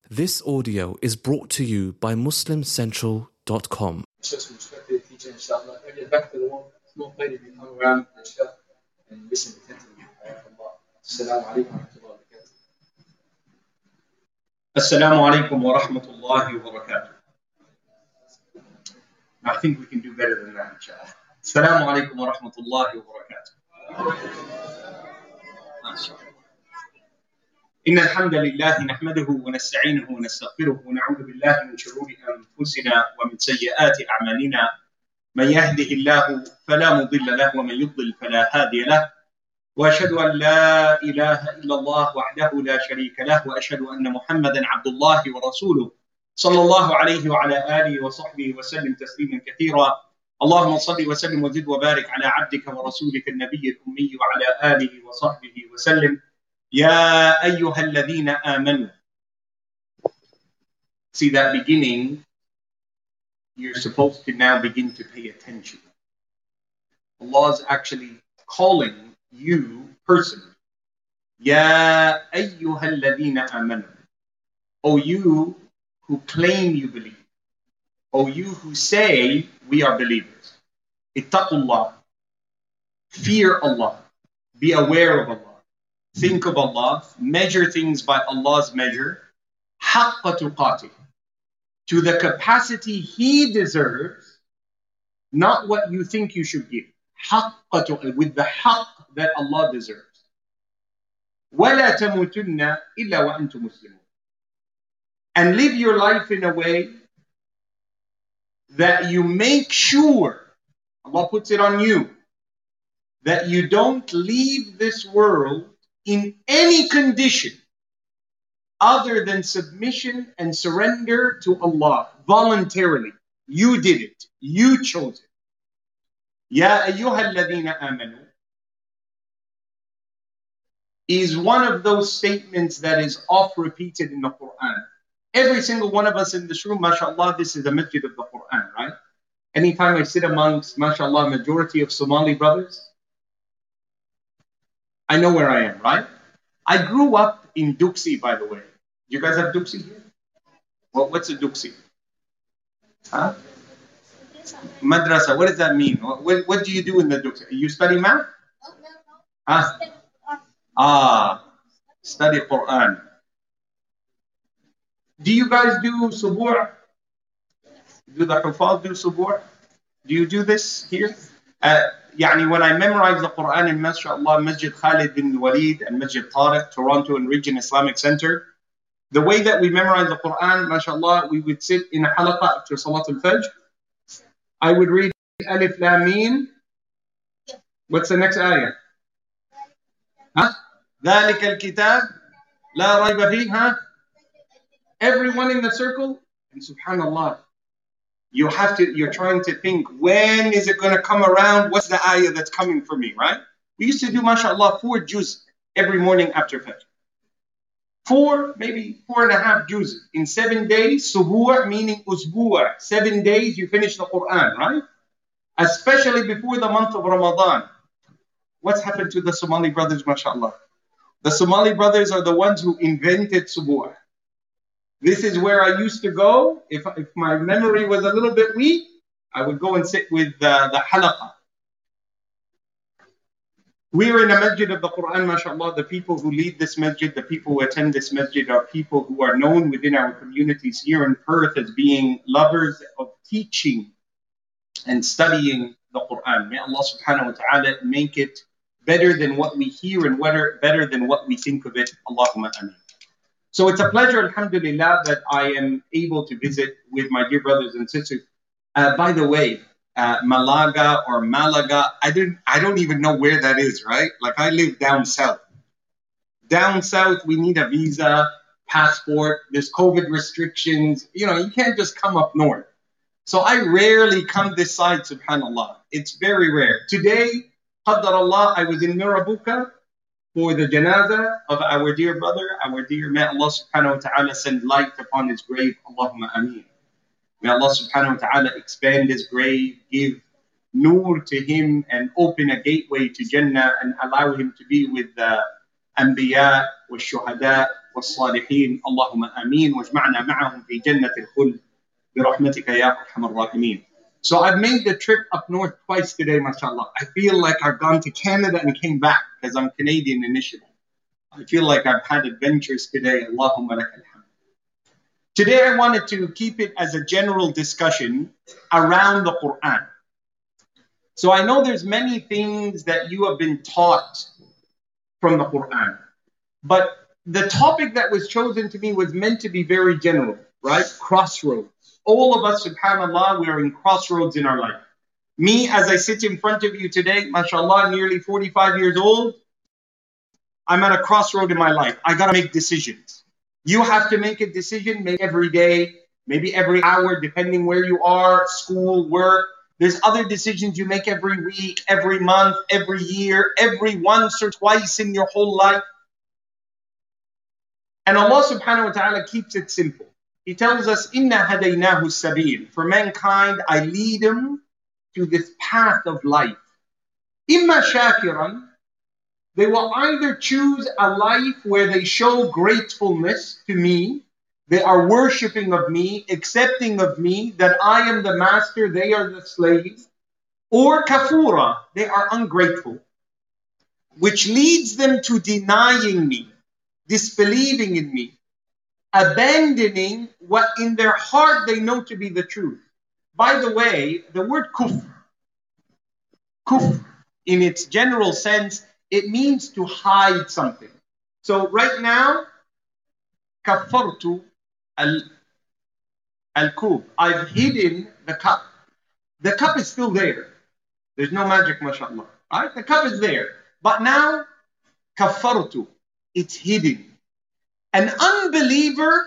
This audio is brought to you by MuslimCentral.com. Just respected teacher, inshallah. Maybe back to the one small lady if you come around and shut and listen attentively. Assalamu alaikum wa rahmatullahi wa barakatuh. Assalamu alaikum wa rahmatullahi wa barakatuh. I think we can do better than that, inshallah. Assalamu alaikum wa rahmatullahi wa barakatuh. إن الحمد لله نحمده ونستعينه ونستغفره ونعوذ بالله من شرور أنفسنا ومن سيئات أعمالنا من يهده الله فلا مضل له ومن يضلل فلا هادي له وأشهد أن لا إله إلا الله وحده لا شريك له وأشهد أن محمدا عبد الله ورسوله صلى الله عليه وعلى آله وصحبه وسلم تسليما كثيرا. اللهم صل وسلم وزد وبارك على عبدك ورسولك النبي الأمي وعلى آله وصحبه وسلم. يا أيها الذين آمنوا. See that beginning, you're supposed to now begin to pay attention. Allah is actually calling you personally. يا أيها الذين آمنوا. O you who claim you believe. O you who say we are believers. Ittaqullah. Fear Allah. Be aware of Allah. Think of Allah, measure things by Allah's measure, haqqa tuqatih, to the capacity He deserves, not what you think you should give, haqqa tuqatih, with the haqq that Allah deserves. وَلَا تَمُوتُنَّ إِلَّا وَأَنْتُمْ مُسْلِمُونَ. And live your life in a way that you make sure, Allah puts it on you, that you don't leave this world in any condition other than submission and surrender to Allah voluntarily. You did it. You chose it. Ya ayyuha alladhina amanu is one of those statements that is oft repeated in the Quran. Every single one of us in this room, mashallah, this is a masjid of the Quran, right? Anytime I sit amongst, mashallah, majority of Somali brothers, I know where I am, right? I grew up in Duxie, by the way. Do you guys have Duxie here? Well, what's a Duxie? Huh? Madrasa. What does that mean? What do you do in the Duxie? You study math? Huh? Study Quran. Do you guys do subu'? Do the Hufaz do subu'? Do you do this here? When I memorize the Quran in mashallah, Masjid Khalid bin Walid and Masjid Tariq, Toronto and Region Islamic Center, the way that we memorize the Quran, mashallah, we would sit in a halaqah after Salat al-Fajr. I would read Alif Lam Mim. What's the next ayah? Huh? ذَلِكَ الْكِتَابِ لَا رَيْبَ فِيهِ. Everyone in the circle, and subhanallah, you're trying to think, when is it going to come around? What's the ayah that's coming for me, right? We used to do, mashallah, 4 juz every morning after Fajr. 4, maybe 4.5 juz. In 7 days, subu' meaning usbu'. 7 days you finish the Quran, right? Especially before the month of Ramadan. What's happened to the Somali brothers, mashallah? The Somali brothers are the ones who invented subu'. This is where I used to go. If my memory was a little bit weak, I would go and sit with the halaqah. We are in a masjid of the Quran, mashallah. The people who lead this masjid, the people who attend this masjid are people who are known within our communities here in Perth as being lovers of teaching and studying the Quran. May Allah subhanahu wa ta'ala make it better than what we hear and better than what we think of it. Allahumma ameen. So it's a pleasure, alhamdulillah, that I am able to visit with my dear brothers and sisters. By the way, Malaga, I don't even know where that is, right? Like, I live down south. Down south, we need a visa, passport, there's COVID restrictions. You can't just come up north. So I rarely come this side, subhanallah. It's very rare. Today, Qaddar Allah, I was in Mirabuka for the janazah of our dear brother, may Allah subhanahu wa ta'ala send light upon his grave. Allahumma ameen. May Allah subhanahu wa ta'ala expand his grave, give nur to him and open a gateway to Jannah and allow him to be with the Anbiya wa Shuhada والصالحين اللهم آمين واجمعنا معهم في جنة الخلد برحمتك يا أرحم الراحمين. So I've made the trip up north twice today, mashallah. I feel like I've gone to Canada and came back because I'm Canadian initially. I feel like I've had adventures today. Allahumma lakal hamd. Today I wanted to keep it as a general discussion around the Quran. So I know there's many things that you have been taught from the Quran. But the topic that was chosen to me was meant to be very general, right? Crossroads. All of us, subhanAllah, we are in crossroads in our life. Me, as I sit in front of you today, mashallah, nearly 45 years old, I'm at a crossroad in my life. I got to make decisions. You have to make a decision, maybe every day, maybe every hour, depending where you are, school, work. There's other decisions you make every week, every month, every year, every once or twice in your whole life. And Allah subhanahu wa ta'ala keeps it simple. He tells us, Inna hadaynahu sabil. For mankind, I lead them to this path of life. Imma shakiran. They will either choose a life where they show gratefulness to me, they are worshipping of me, accepting of me, that I am the master, they are the slaves, or kafura, they are ungrateful, which leads them to denying me, disbelieving in me, abandoning what in their heart they know to be the truth. By the way, the word kufr in its general sense, it means to hide something. So right now, kafartu al-kub. I've hidden the cup. The cup is still there. There's no magic, mashallah. Right? The cup is there. But now, kafartu. It's hidden. An unbeliever,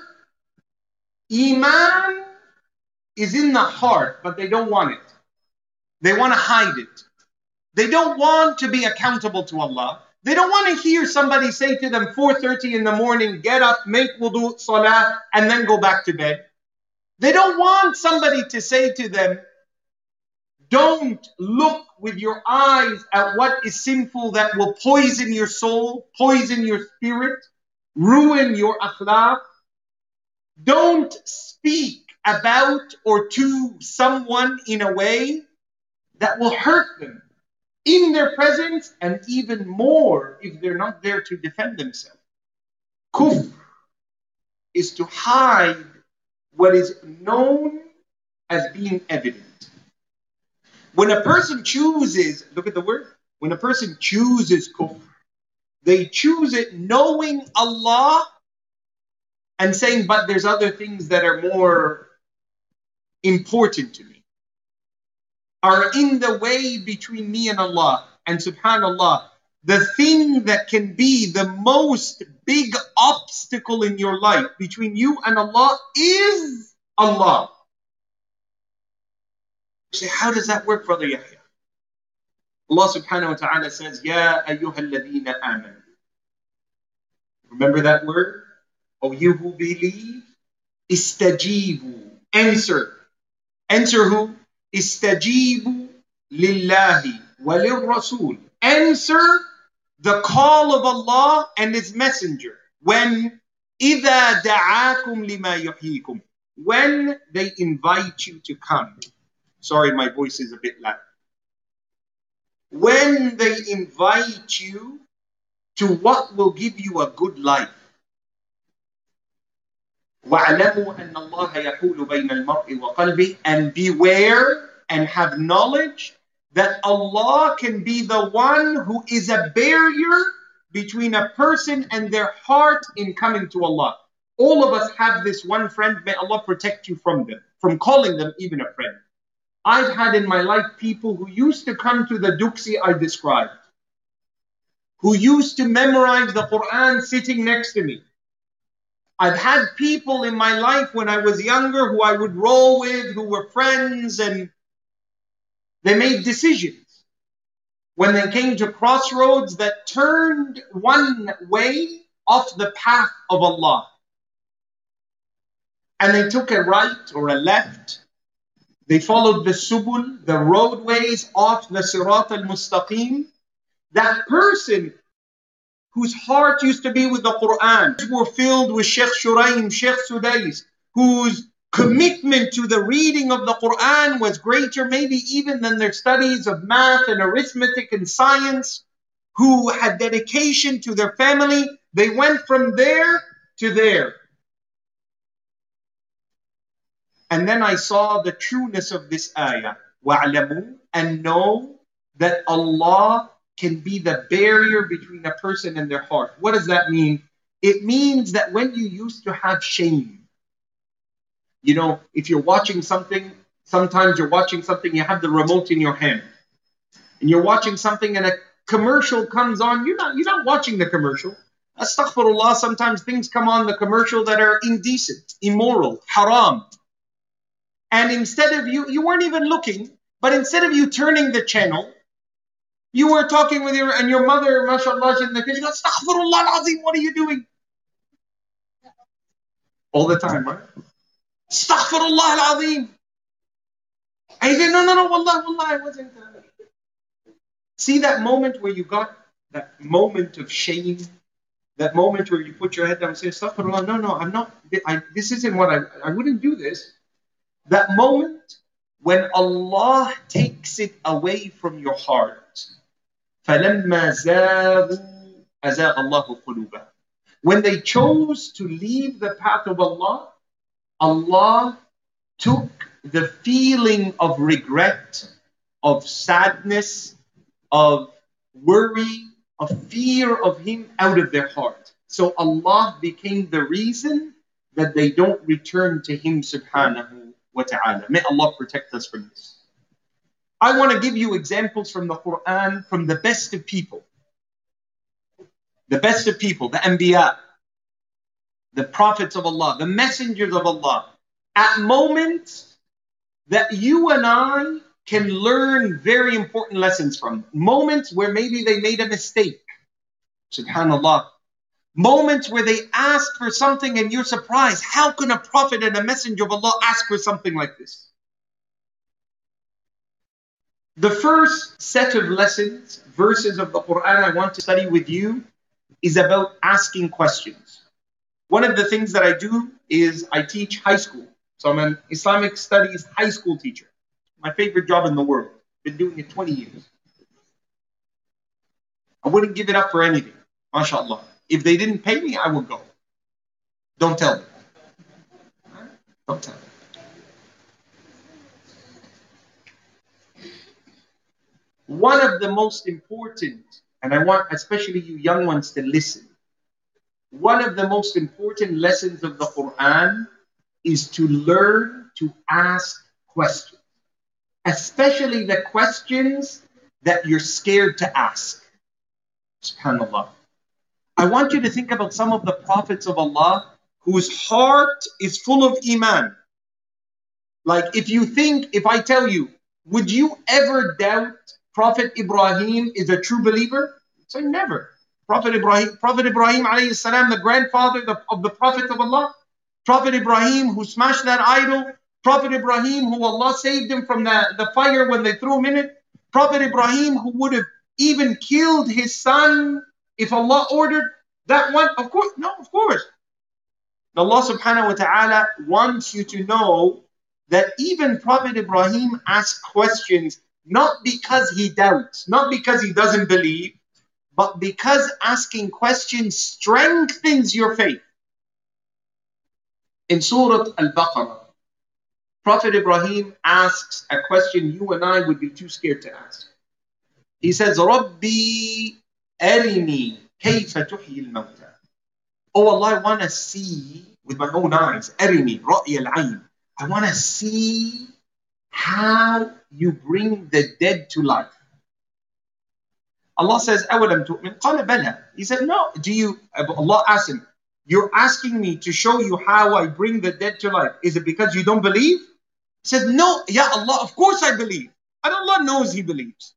iman is in the heart, but they don't want it. They want to hide it. They don't want to be accountable to Allah. They don't want to hear somebody say to them 4:30 in the morning, get up, make wudu, salah, and then go back to bed. They don't want somebody to say to them, don't look with your eyes at what is sinful that will poison your soul, poison your spirit, ruin your akhlaq. Don't speak about or to someone in a way that will hurt them in their presence, and even more if they're not there to defend themselves. Kufr is to hide what is known as being evident. When a person chooses, look at the word, when a person chooses kufr, they choose it knowing Allah and saying, but there's other things that are more important to me, are in the way between me and Allah. And subhanAllah, the thing that can be the most big obstacle in your life between you and Allah is Allah. You say, how does that work, Brother Yahya? Allah subhanahu wa ta'ala says, Ya ayyuhal ladhina amanu. Remember that word? Oh, you who believe, istajibu. Answer. Answer who? Istajibu lillahi walirrasul. Answer the call of Allah and His Messenger. When إِذَا دَعَاكُمْ لِمَا يُحْيِيكُمْ. When they invite you to come. Sorry, my voice is a bit loud. When they invite you to what will give you a good life. وَاعْلَمُوا أَنَّ اللَّهَ يَحُولُ بَيْنَ الْمَرْءِ وَقَلْبِهِ. And beware and have knowledge that Allah can be the one who is a barrier between a person and their heart in coming to Allah. All of us have this one friend, may Allah protect you from them, from calling them even a friend. I've had in my life people who used to come to the duksi I described, who used to memorize the Quran sitting next to me. I've had people in my life when I was younger who I would roll with, who were friends, and they made decisions when they came to crossroads that turned one way off the path of Allah. And they took a right or a left. They followed the subul, the roadways off the sirat al-mustaqim. That person whose heart used to be with the Quran, were filled with Sheikh Shuraim, Sheikh Sudais, whose commitment to the reading of the Quran was greater maybe even than their studies of math and arithmetic and science, who had dedication to their family. They went from there to there. And then I saw the trueness of this ayah. وَاعْلَمُوا, and know that Allah can be the barrier between a person and their heart. What does that mean? It means that when you used to have shame, you know, if you're watching something, sometimes you're watching something, you have the remote in your hand, and you're watching something and a commercial comes on, you're not watching the commercial. Astaghfirullah, sometimes things come on the commercial that are indecent, immoral, haram. And instead of you weren't even looking, but instead of you turning the channel, you were talking with your mother, mashallah, in the kitchen, Astaghfirullah al-Azim, what are you doing? All the time, right? Astaghfirullah al-Azim. And you say, no, wallah, I wasn't. See that moment where you got that moment of shame, that moment where you put your head down and say, Astaghfirullah, no, I'm not, this isn't what I wouldn't do this. That moment when Allah takes it away from your heart. فَلَمَّا زَاغُوا أَزَاغَ اللَّهُ قُلُوبَهُمْ. When they chose to leave the path of Allah, Allah took the feeling of regret, of sadness, of worry, of fear of Him out of their heart. So Allah became the reason that they don't return to Him subhanahu wa ta'ala. May Allah protect us from this. I want to give you examples from the Quran, from the best of people. The best of people, the Anbiya, the prophets of Allah, the messengers of Allah, at moments that you and I can learn very important lessons from. Moments where maybe they made a mistake. Subhanallah. Moments where they asked for something and you're surprised. How can a prophet and a messenger of Allah ask for something like this? The first set of lessons, verses of the Quran I want to study with you is about asking questions. One of the things that I do is I teach high school. So I'm an Islamic studies high school teacher. My favorite job in the world. Been doing it 20 years. I wouldn't give it up for anything. MashaAllah. If they didn't pay me, I would go. Don't tell them. Don't tell them. One of the most important, and I want especially you young ones to listen, one of the most important lessons of the Quran is to learn to ask questions. Especially the questions that you're scared to ask. SubhanAllah. I want you to think about some of the prophets of Allah whose heart is full of iman. Like if I tell you, would you ever doubt Prophet Ibrahim is a true believer? Say never. Prophet Ibrahim alayhi salam, the grandfather of the Prophet of Allah. Prophet Ibrahim who smashed that idol. Prophet Ibrahim who Allah saved him from the fire when they threw him in it. Prophet Ibrahim who would have even killed his son if Allah ordered that one. Of course, no, of course. Allah subhanahu wa ta'ala wants you to know that even Prophet Ibrahim asked questions not because he doubts, not because he doesn't believe, but because asking questions strengthens your faith. In Surah Al-Baqarah, Prophet Ibrahim asks a question you and I would be too scared to ask. He says, Rabbi arini kayfa tuhyi al-mawta. Oh Allah, I want to see with my own eyes. Arini, ra'i al-ayn. I want to see how you bring the dead to life. Allah says, أَوَلَمْ تُؤْمِنْ قَالَ بَلَى. He said, no. Allah asked him, you're asking me to show you how I bring the dead to life. Is it because you don't believe? He says, no, Ya Allah, of course I believe. And Allah knows he believes.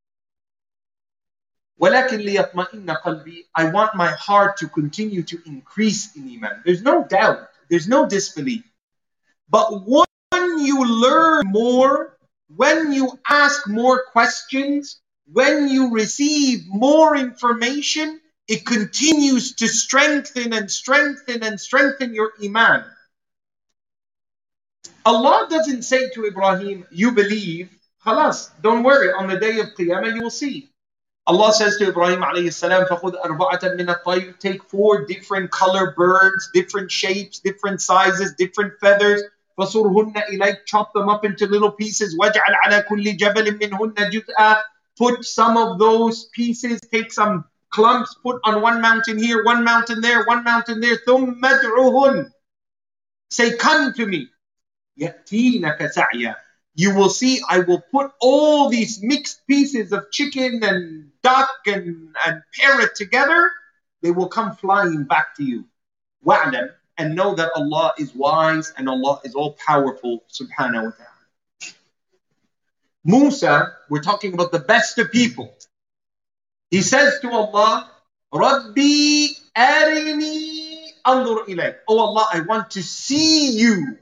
وَلَكِنْ لِيَطْمَئِنَّ قَلْبِي. I want my heart to continue to increase in iman. There's no doubt. There's no disbelief. But when you learn more, when you ask more questions, when you receive more information, it continues to strengthen and strengthen and strengthen your iman. Allah doesn't say to Ibrahim, you believe, khalas, don't worry, on the day of Qiyamah you will see. Allah says to Ibrahim alayhi salam, فَخُذْ أَرْبَعَةً مِنَ الطَّيْرِ, take 4 different color birds, different shapes, different sizes, different feathers. فَصُرْهُنَّ إِلَيْكَ, chop them up into little pieces. وَاجْعَلْ عَلَى كُلِّ جَبَلٍ مِّنْهُنَّ جُزْءًا, put some of those pieces, take some clumps, put on one mountain here, one mountain there, one mountain there. ثُمَّ ادْعُهُنَّ, say, come to me. يَأْتِينَكَ سَعْيًا, you will see I will put all these mixed pieces of chicken and duck and parrot together. They will come flying back to you. وَعْلَمْ, and know that Allah is wise and Allah is all powerful subhanahu wa ta'ala. Musa, we're talking about the best of people. He says to Allah, Rabbi arini anzur ilayk. Oh Allah, I want to see you.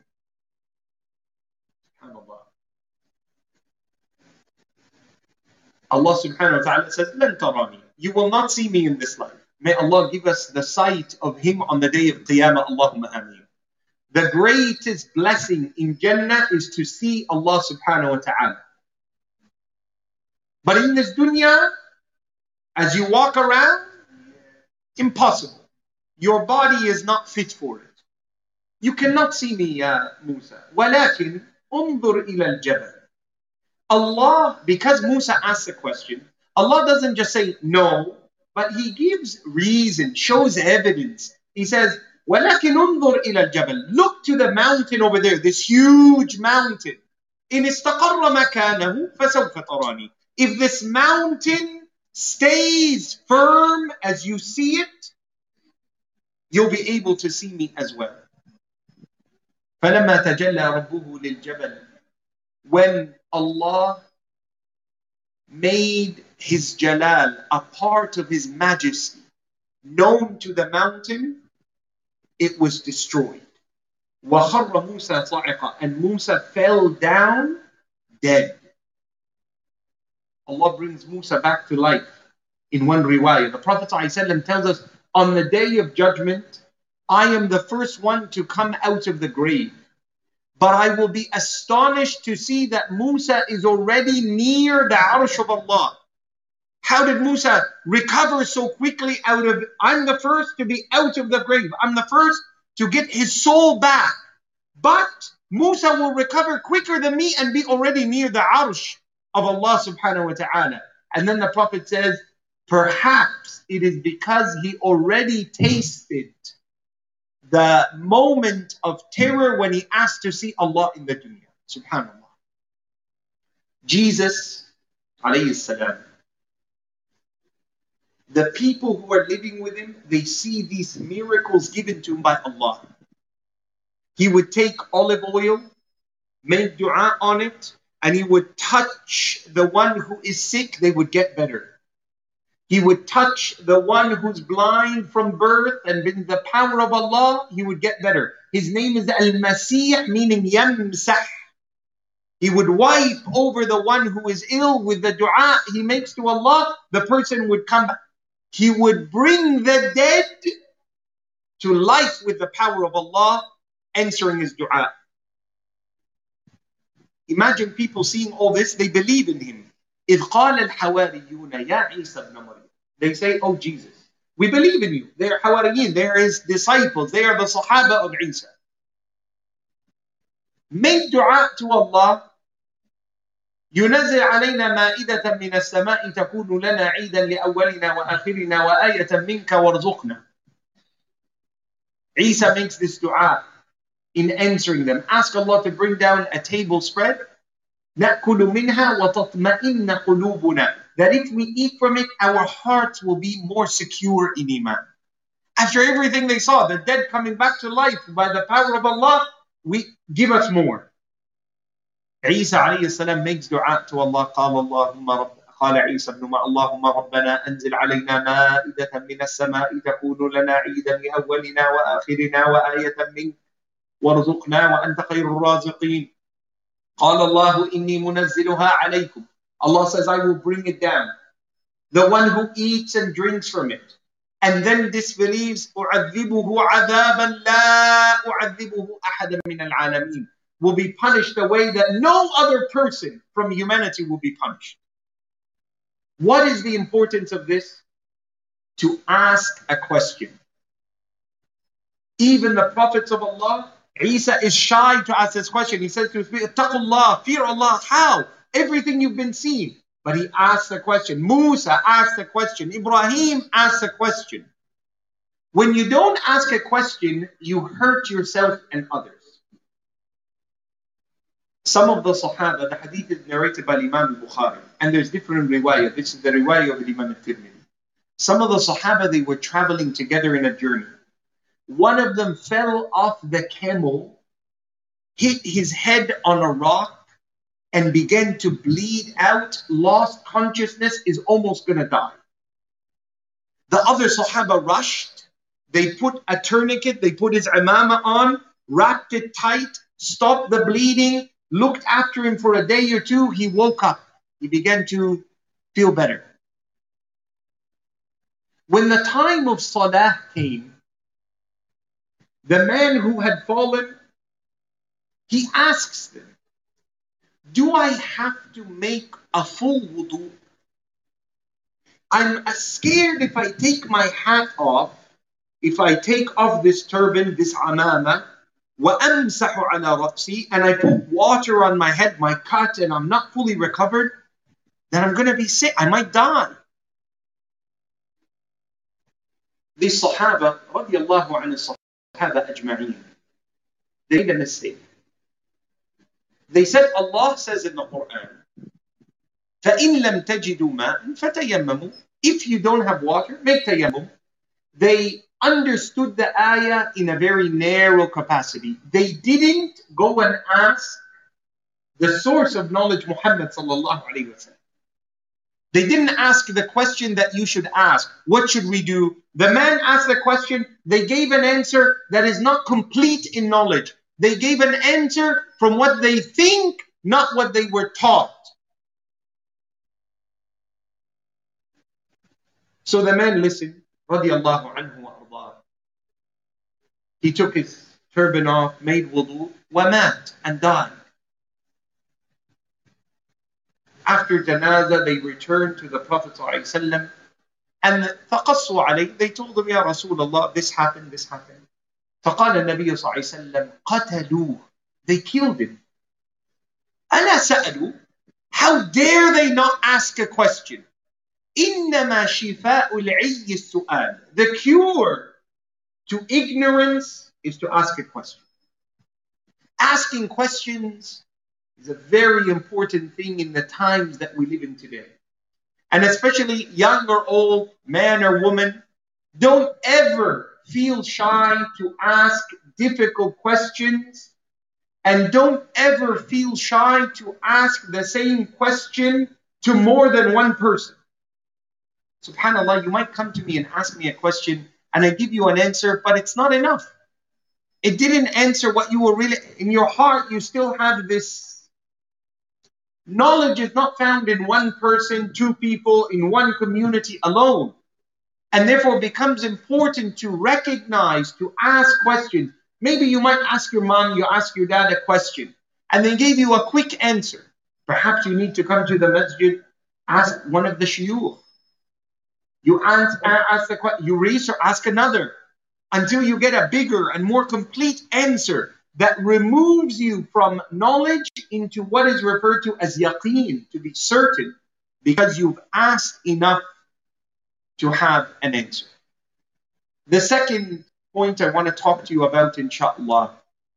Allah subhanahu wa ta'ala says, لَن تَرَانِي, you will not see me in this life. May Allah give us the sight of Him on the day of Qiyamah. Allahumma ameen. The greatest blessing in Jannah is to see Allah subhanahu wa ta'ala. But in this dunya, as you walk around, impossible. Your body is not fit for it. You cannot see me, Musa. وَلَكِنْ انظُرْ إِلَى الْجَبَلِ. Allah, because Musa asked the question, Allah doesn't just say no, but He gives reason, shows evidence. He says, وَلَكِنْ انظُرْ إِلَى الْجَبَلِ, look to the mountain over there, this huge mountain. إِنِ اسْتَقَرَّ مَكَانَهُ فَسَوْفَ تَرَانِي. If this mountain stays firm as you see it, you'll be able to see me as well. فَلَمَّا تَجَلَّى رَبُّهُ لِلْجَبَلِ, when Allah made His Jalal, a part of His majesty, known to the mountain, it was destroyed. وَخَرَّ مُوسَى صَعِقًا, and Musa fell down dead. Allah brings Musa back to life in one riwayah. The Prophet ﷺ tells us, on the day of judgment, I am the first one to come out of the grave. But I will be astonished to see that Musa is already near the Arsh of Allah. How did Musa recover so quickly out of, I'm the first to be out of the grave. I'm the first to get his soul back. But Musa will recover quicker than me and be already near the Arsh of Allah subhanahu wa ta'ala. And then the Prophet says, perhaps it is because he already tasted the moment of terror when he asked to see Allah in the dunya. Subhanallah. Jesus, alayhi salam, the people who are living with him, they see these miracles given to him by Allah. He would take olive oil, make dua on it, and he would touch the one who is sick, they would get better. He would touch the one who's blind from birth, and in the power of Allah, he would get better. His name is Al-Masih, meaning Yamsah. He would wipe over the one who is ill with the dua he makes to Allah. The person would come back. He would bring the dead to life with the power of Allah, answering his dua. Imagine people seeing all this, they believe in him. إِذْ قَالَ الْحَوَارِيُّونَ يَا عِيسَى ابْنَ مَرْيَمَ. They say, oh Jesus, we believe in you. They are Hawariyin, they are his disciples, they are the Sahaba of Isa. Make dua to Allah. يُنَزِّلْ عَلَيْنَا مَائِدَةً مِنَ السَّمَاءِ تَكُونُ لَنَا عِيدًا لِأَوَّلِنَا وَآخِرِنَا وَآيَةً مِنْكَ وَارْزُقْنَا. Isa makes this dua in answering them. Ask Allah to bring down a table spread. نَأْكُلُ مِنْهَا وَتَطْمَئِنَّ قُلُوبُنَا. That if we eat from it, our hearts will be more secure in Iman. After everything they saw, the dead coming back to life by the power of Allah, give us more. Isa alayhi salam makes dua to Allah. قال عيسى ابن اللهم ربنا أنزل علينا مائدة من السماء تكون لنا عيدا لأولنا وآخرنا وآية منك وارزقنا وأنت خير الرازقين. قال الله إني منزلها عليكم. Allah says, I will bring it down. The one who eats and drinks from it and then disbelieves, أُعَذِّبُهُ عَذَابًا لَا أُعَذِّبُهُ أَحَدًا مِنَ الْعَالَمِينَ, will be punished the way that no other person from humanity will be punished. What is the importance of this? To ask a question. Even the prophets of Allah, Isa is shy to ask this question. He says to his people, Taqullah, fear Allah. How? Everything you've been seeing. But he asks a question. Musa asked a question. Ibrahim asked a question. When you don't ask a question, you hurt yourself and others. Some of the Sahaba, the hadith is narrated by Imam al-Bukhari, and there's different riwayah. This is the riwayah of Imam al-Tirmidhi. Some of the Sahaba, they were traveling together in a journey. One of them fell off the camel, hit his head on a rock, and began to bleed out, lost consciousness, is almost going to die. The other Sahaba rushed. They put a tourniquet, they put his imama on, wrapped it tight, stopped the bleeding, looked after him for a day or two. He woke up. He began to feel better. When the time of Salah came, the man who had fallen, he asks them, do I have to make a full wudu? I'm scared if I take my hat off, if I take off this turban, this amama, وَأَمْسَحُ عَلَى رَأْسِي, and I put water on my head, my cut, and I'm not fully recovered, then I'm going to be sick. I might die. These Sahaba, radiallahu anhu Sahaba ajma'een, they made a mistake. They said, Allah says in the Quran, فَإِن لَمْ تَجِدُوا مَاءً فَتَيَمَّمُوا. If you don't have water, make tayammum. They understood the ayah in a very narrow capacity. They didn't go and ask the source of knowledge, Muhammad sallallahu alayhi wa sallam. They didn't ask the question that you should ask. What should we do? The man asked the question. They gave an answer that is not complete in knowledge. They gave an answer from what they think, not what they were taught. So the man listened, radiallahu anhu wa ardah. He took his turban off, made wudu, wamat, and died. After janazah, they returned to the Prophet ﷺ, and فَقَصُّوا عَلَيْهِ, they told him, Ya Rasulullah, this happened, this happened. فقال النبي صلى الله عليه وسلم قتلوه, they killed him. ألا سألوا, how dare they not ask a question? إنما شفاء العي السؤال. The cure to ignorance is to ask a question. Asking questions is a very important thing in the times that we live in today. And especially young or old, man or woman, don't ever feel shy to ask difficult questions, and don't ever feel shy to ask the same question to more than one person. SubhanAllah, you might come to me and ask me a question and I give you an answer, but it's not enough. It didn't answer what you were really, in your heart you still have this. Knowledge is not found in one person, two people, in one community alone. And therefore it becomes important to recognize, to ask questions. Maybe you might ask your mom, you ask your dad a question, and they gave you a quick answer. Perhaps you need to come to the masjid, ask one of the shuyukh. You ask the question, you research, ask another, until you get a bigger and more complete answer that removes you from knowledge into what is referred to as yaqeen, to be certain, because you've asked enough to have an answer. The second point I want to talk to you about, inshallah,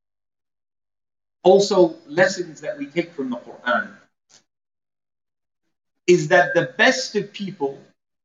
also lessons that we take from the Quran, is that the best of people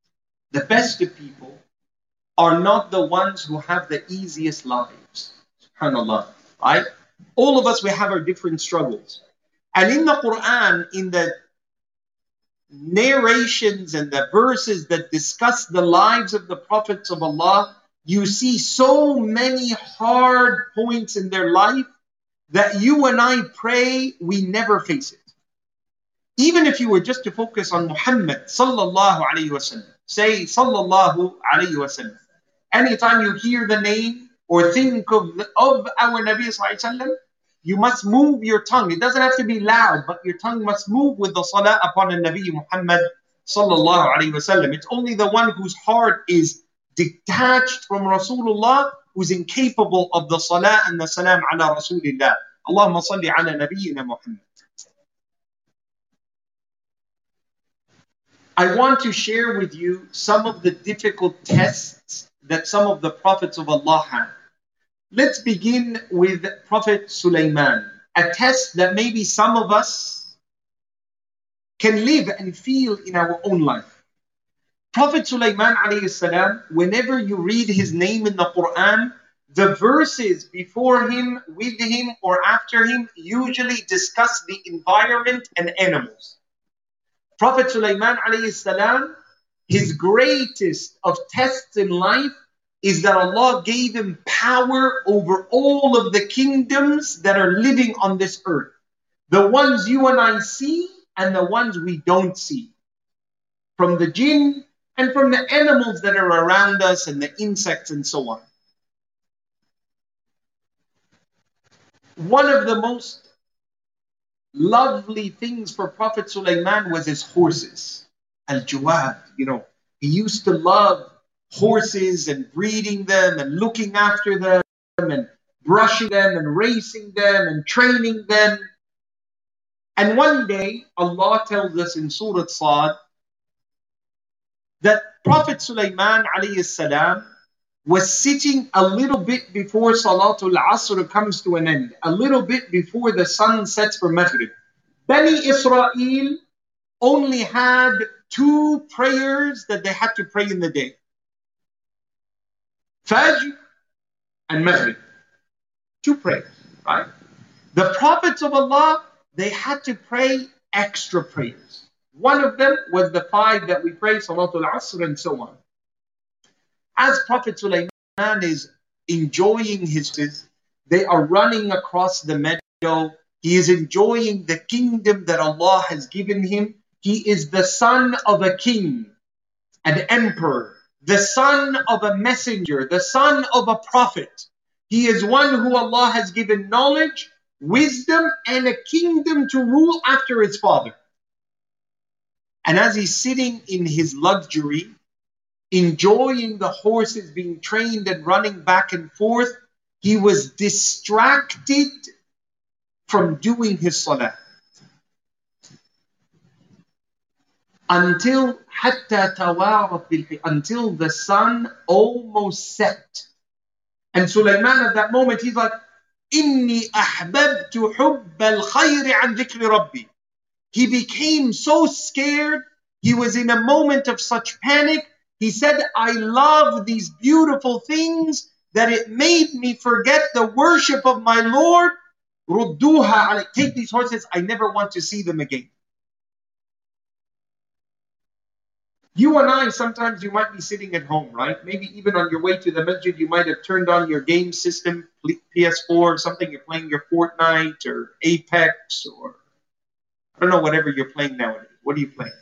are not the ones who have the easiest lives. SubhanAllah, right? All of us, we have our different struggles. And in the Quran, in the narrations and the verses that discuss the lives of the prophets of Allah, you see so many hard points in their life that you and I pray we never face it. Even if you were just to focus on Muhammad sallallahu alayhi wa sallam, say sallallahu alayhi wa sallam, Anytime you hear the name or think of our Nabi Sallallahu Alaihi Wasallam, you must move your tongue. It doesn't have to be loud, but your tongue must move with the salah upon a Nabi Muhammad Sallallahu Alaihi Wasallam. It's only the one whose heart is detached from Rasulullah who's incapable of the salah and the salam ala Rasulillah. Allahumma salli ala Nabiyyina Muhammad. I want to share with you some of the difficult tests that some of the prophets of Allah had. Let's begin with Prophet Sulaiman, a test that maybe some of us can live and feel in our own life. Prophet Sulaiman alayhi salam, whenever you read his name in the Quran, the verses before him, with him, or after him usually discuss the environment and animals. Prophet Sulaiman alayhi salam, his greatest of tests in life is that Allah gave him power over all of the kingdoms that are living on this earth. The ones you and I see and the ones we don't see. From the jinn and from the animals that are around us and the insects and so on. One of the most lovely things for Prophet Sulaiman was his horses. Al-Jawad, he used to love horses and breeding them and looking after them and brushing them and racing them and training them. And one day, Allah tells us in Surah Sad that Prophet Sulaiman alayhi salam was sitting a little bit before Salatul Asr comes to an end, a little bit before the sun sets for Maghrib. Bani Israel only had 2 prayers that they had to pray in the day. Fajr and Maghrib. 2 prayers, right? The prophets of Allah, they had to pray extra prayers. One of them was the 5 that we pray, Salatul Asr and so on. As Prophet Sulaiman is enjoying they are running across the meadow. He is enjoying the kingdom that Allah has given him. He is the son of a king, an emperor, the son of a messenger, the son of a prophet. He is one who Allah has given knowledge, wisdom, and a kingdom to rule after his father. And as he's sitting in his luxury, enjoying the horses being trained and running back and forth, he was distracted from doing his salah. Until the sun almost set. And Sulaiman at that moment, he's like, إِنِّي أَحْبَبْتُ حُبَّ الْخَيْرِ عَنْ ذِكْرِ رَبِّي. He became so scared. He was in a moment of such panic. He said, I love these beautiful things that it made me forget the worship of my Lord. Rudduha, take these horses, I never want to see them again. You and I, sometimes you might be sitting at home, right? Maybe even on your way to the masjid, you might have turned on your game system, PS4 or something, you're playing your Fortnite or Apex or, I don't know, whatever you're playing nowadays. What are you playing?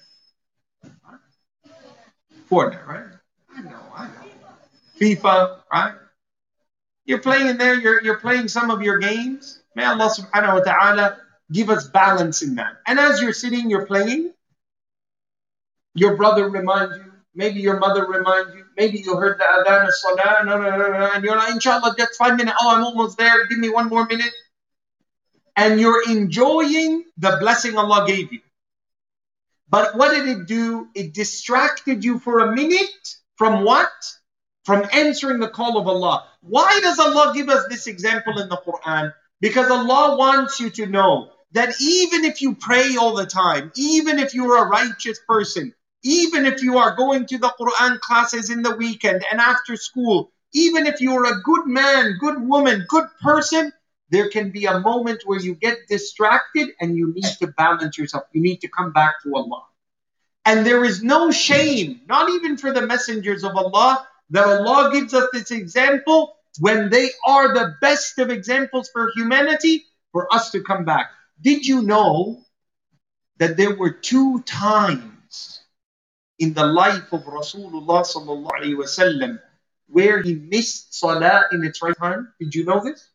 Fortnite, right? I know. FIFA, right? You're playing in there, you're playing some of your games. May Allah subhanahu wa ta'ala give us balance in that. And as you're sitting, you're playing, your brother reminds you, maybe your mother reminds you, maybe you heard the adhan as-salah, and you're like, inshallah, just 5 minutes, oh, I'm almost there, give me 1 more minute. And you're enjoying the blessing Allah gave you. But what did it do? It distracted you for a minute from what? From answering the call of Allah. Why does Allah give us this example in the Quran? Because Allah wants you to know that even if you pray all the time, even if you're a righteous person, even if you are going to the Quran classes in the weekend and after school, even if you're a good man, good woman, good person, there can be a moment where you get distracted and you need to balance yourself. You need to come back to Allah. And there is no shame, not even for the messengers of Allah, that Allah gives us this example when they are the best of examples for humanity, for us to come back. Did you know that there were 2 times in the life of Rasulullah sallallahu alaihi wasallam where he missed salah in its right time? Did you know this?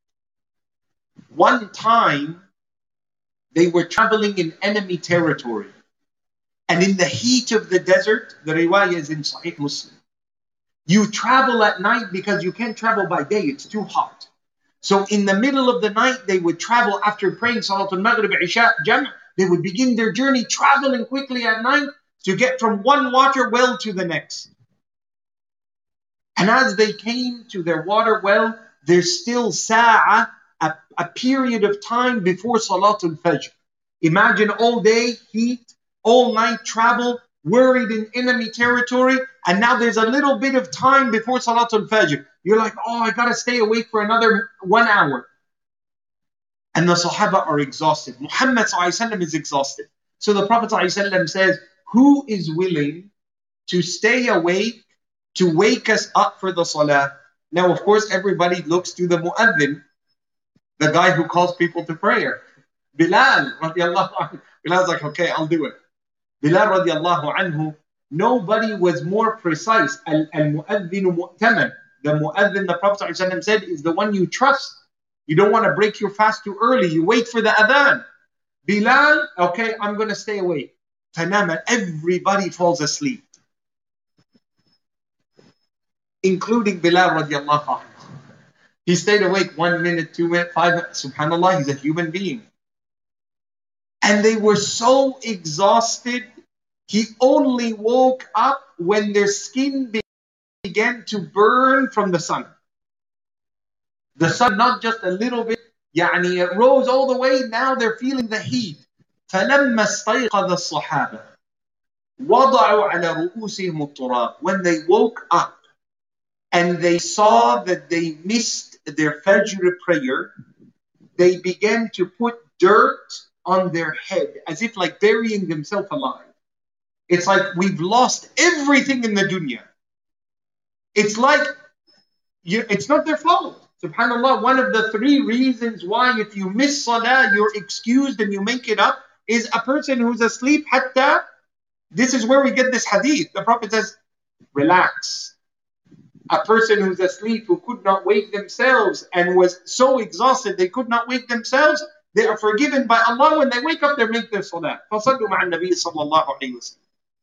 One time, they were traveling in enemy territory. And in the heat of the desert, the riwayah is in Sahih Muslim. You travel at night because you can't travel by day, it's too hot. So in the middle of the night, they would travel after praying Salatul Maghrib, Isha, Jam'. They would begin their journey traveling quickly at night to get from one water well to the next. And as they came to their water well, there's still sa'ah, a period of time before Salatul Fajr. Imagine all day heat, all night travel, worried in enemy territory, and now there's a little bit of time before Salatul Fajr. You're like, oh, I gotta stay awake for another 1 hour. And the Sahaba are exhausted. Muhammad ﷺ is exhausted. So the Prophet ﷺ says, who is willing to stay awake, to wake us up for the Salah? Now, of course, everybody looks to the Mu'adhin, the guy who calls people to prayer. Bilal, radiallahu anhu. Bilal's like, okay, I'll do it. Bilal, radiallahu anhu, nobody was more precise. Al-Mu'adhinu mu'taman. The Mu'adhin, the Prophet ﷺ said, is the one you trust. You don't want to break your fast too early. You wait for the adhan. Bilal, okay, I'm going to stay awake. Tanama, everybody falls asleep. Including Bilal radiallahu anhu. He stayed awake 1 minute, 2 minutes, 5 minutes. SubhanAllah, he's a human being. And they were so exhausted, he only woke up when their skin began to burn from the sun. The sun, not just a little bit, يعني it rose all the way, now they're feeling the heat. فَلَمَّا اسْتَيْقَظَ الصَّحَابَةِ وَضَعُوا عَلَى رُؤُوسِهِمُ التُّرَابَ. When they woke up and they saw that they missed their Fajr prayer, they began to put dirt on their head, as if like burying themselves alive. It's like we've lost everything in the dunya. It's like, it's not their fault. SubhanAllah, one of the 3 reasons why if you miss salah, you're excused and you make it up, is a person who's asleep, hatta, this is where we get this hadith. The Prophet says, relax. A person who's asleep, who could not wake themselves and was so exhausted they could not wake themselves, they are forgiven by Allah. When they wake up, they make their salah. فَصَلُّوا مَعَ النَّبِيِّ صَلَّى اللَّهُ عَلَيْهِ وَسَلَّمَ.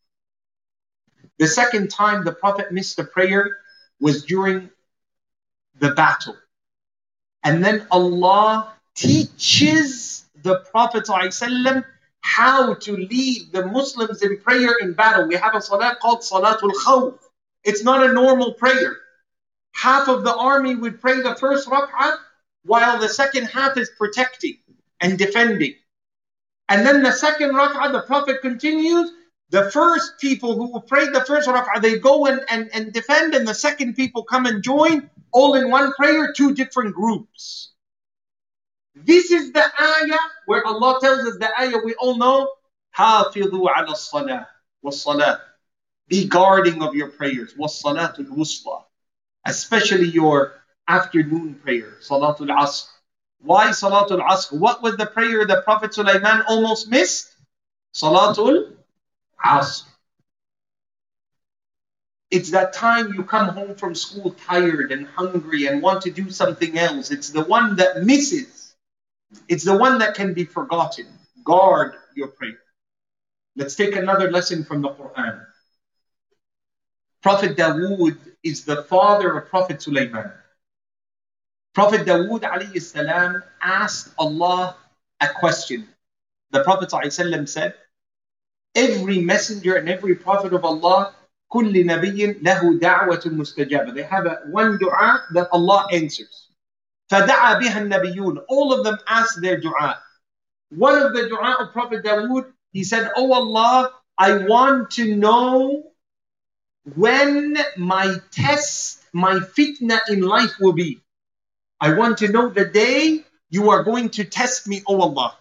The second time the Prophet missed a prayer was during the battle. And then Allah teaches the Prophet ﷺ how to lead the Muslims in prayer in battle. We have a salah called Salatul Khawf. It's not a normal prayer. Half of the army would pray the first rak'ah, while the second half is protecting and defending. And then the second rak'ah, the Prophet continues. The first people who prayed the first rak'ah, they go and defend, and the second people come and join, all in one prayer, 2 different groups. This is the ayah where Allah tells us, the ayah we all know, حَافِظُوا عَلَى الصَّلَاةِ وَالصَّلَاةِ. Be guarding of your prayers. وَالصَّلَاةُ الْوُسْطَى. Especially your afternoon prayer, Salatul Asr. Why Salatul Asr? What was the prayer that Prophet Sulaiman almost missed? Salatul Asr. It's that time you come home from school tired and hungry and want to do something else. It's the one that misses. It's the one that can be forgotten. Guard your prayer. Let's take another lesson from the Quran. Prophet Dawood is the father of Prophet Sulaiman. Prophet Dawood alayhi salam asked Allah a question. The Prophet ﷺ said, every messenger and every prophet of Allah, كل نبي له دعوة مستجابة. They have one dua that Allah answers. فدعا بها النبيون. All of them asked their dua. One of the dua of Prophet Dawood, he said, oh Allah, I want to know when my test, my fitna in life will be. I want to know the day you are going to test me, oh Allah.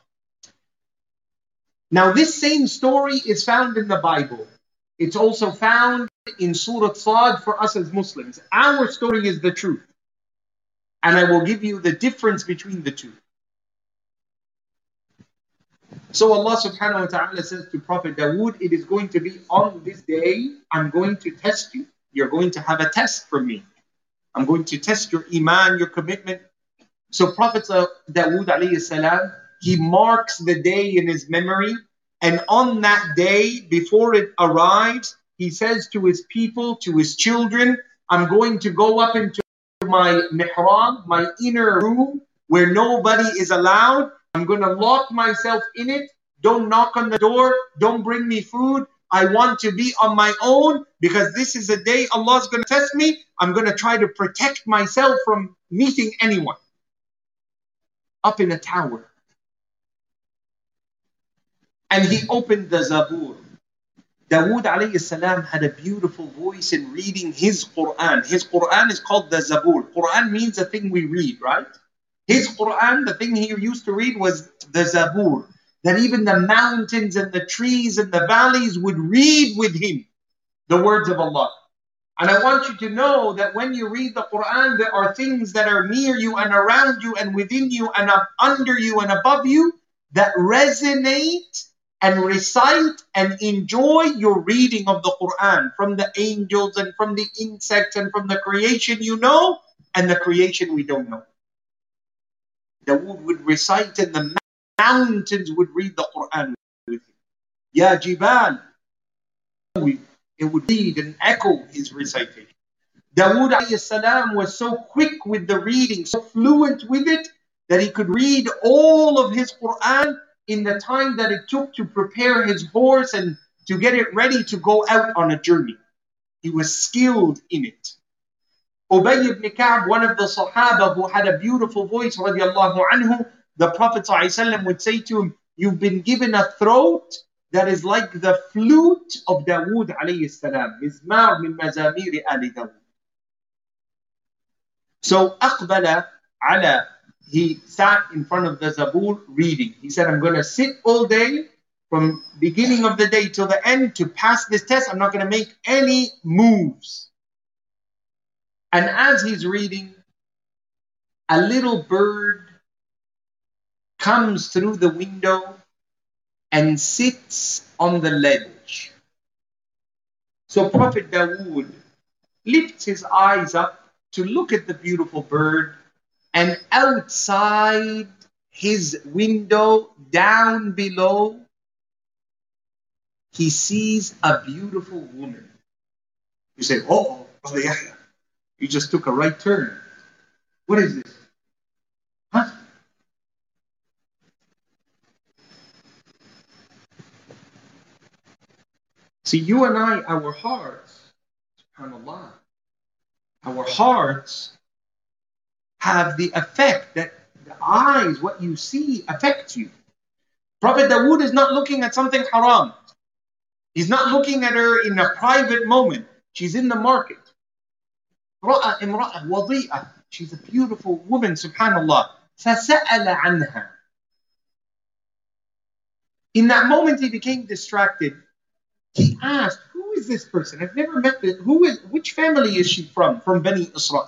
Now this same story is found in the Bible. It's also found in Surah Sad for us as Muslims. Our story is the truth. And I will give you the difference between the two. So Allah subhanahu wa ta'ala says to Prophet Dawood, it is going to be on this day, I'm going to test you. you're going to have a test from me. I'm going to test your iman, your commitment. So Prophet Dawood alayhi salam, he marks the day in his memory. And on that day, before it arrives, he says to his people, to his children, I'm going to go up into my mihrab, my inner room, where nobody is allowed. I'm going to lock myself in it. Don't knock on the door. Don't bring me food. I want to be on my own because this is a day Allah's going to test me. I'm going to try to protect myself from meeting anyone. Up in a tower. And he opened the Zabur. Dawood alayhi salam had a beautiful voice in reading his Quran. His Quran is called the Zabur. Quran means the thing we read, right? His Quran, the thing he used to read was the Zabur. That even the mountains and the trees and the valleys would read with him the words of Allah. And I want you to know that when you read the Quran, there are things that are near you and around you and within you and up under you and above you that resonate and recite and enjoy your reading of the Quran, from the angels and from the insects and from the creation you know and the creation we don't know. Dawood would recite and the mountains would read the Quran with him. Ya Jibal. It would read and echo his recitation. Dawood alayhi salam was so quick with the reading, so fluent with it, that he could read all of his Quran in the time that it took to prepare his horse and to get it ready to go out on a journey. He was skilled in it. Ubay ibn Ka'b, one of the Sahaba who had a beautiful voice, radiallahu anhu, the Prophet ﷺ would say to him, you've been given a throat that is like the flute of Dawood alayhi salam. Mizmar min mazamiri ali Dawood. So aqbala ala, he sat in front of the Zabur reading. He said, I'm going to sit all day from beginning of the day till the end to pass this test. I'm not going to make any moves. And as he's reading, a little bird comes through the window and sits on the ledge. So Prophet Dawood lifts his eyes up to look at the beautiful bird, and outside his window, down below, he sees a beautiful woman. You say, oh, Brother Yahya, you just took a right turn. What is this? Huh? See, you and I, our hearts, subhanAllah, our hearts have the effect that the eyes, what you see, affects you. Prophet Dawood is not looking at something haram. He's not looking at her in a private moment. She's in the market. رأى امرأة وضيئة. She's a beautiful woman, subhanAllah. فسأل عنها. In that moment, he became distracted. He asked, who is this person? I've never met this. Which family is she from? From Bani Israel.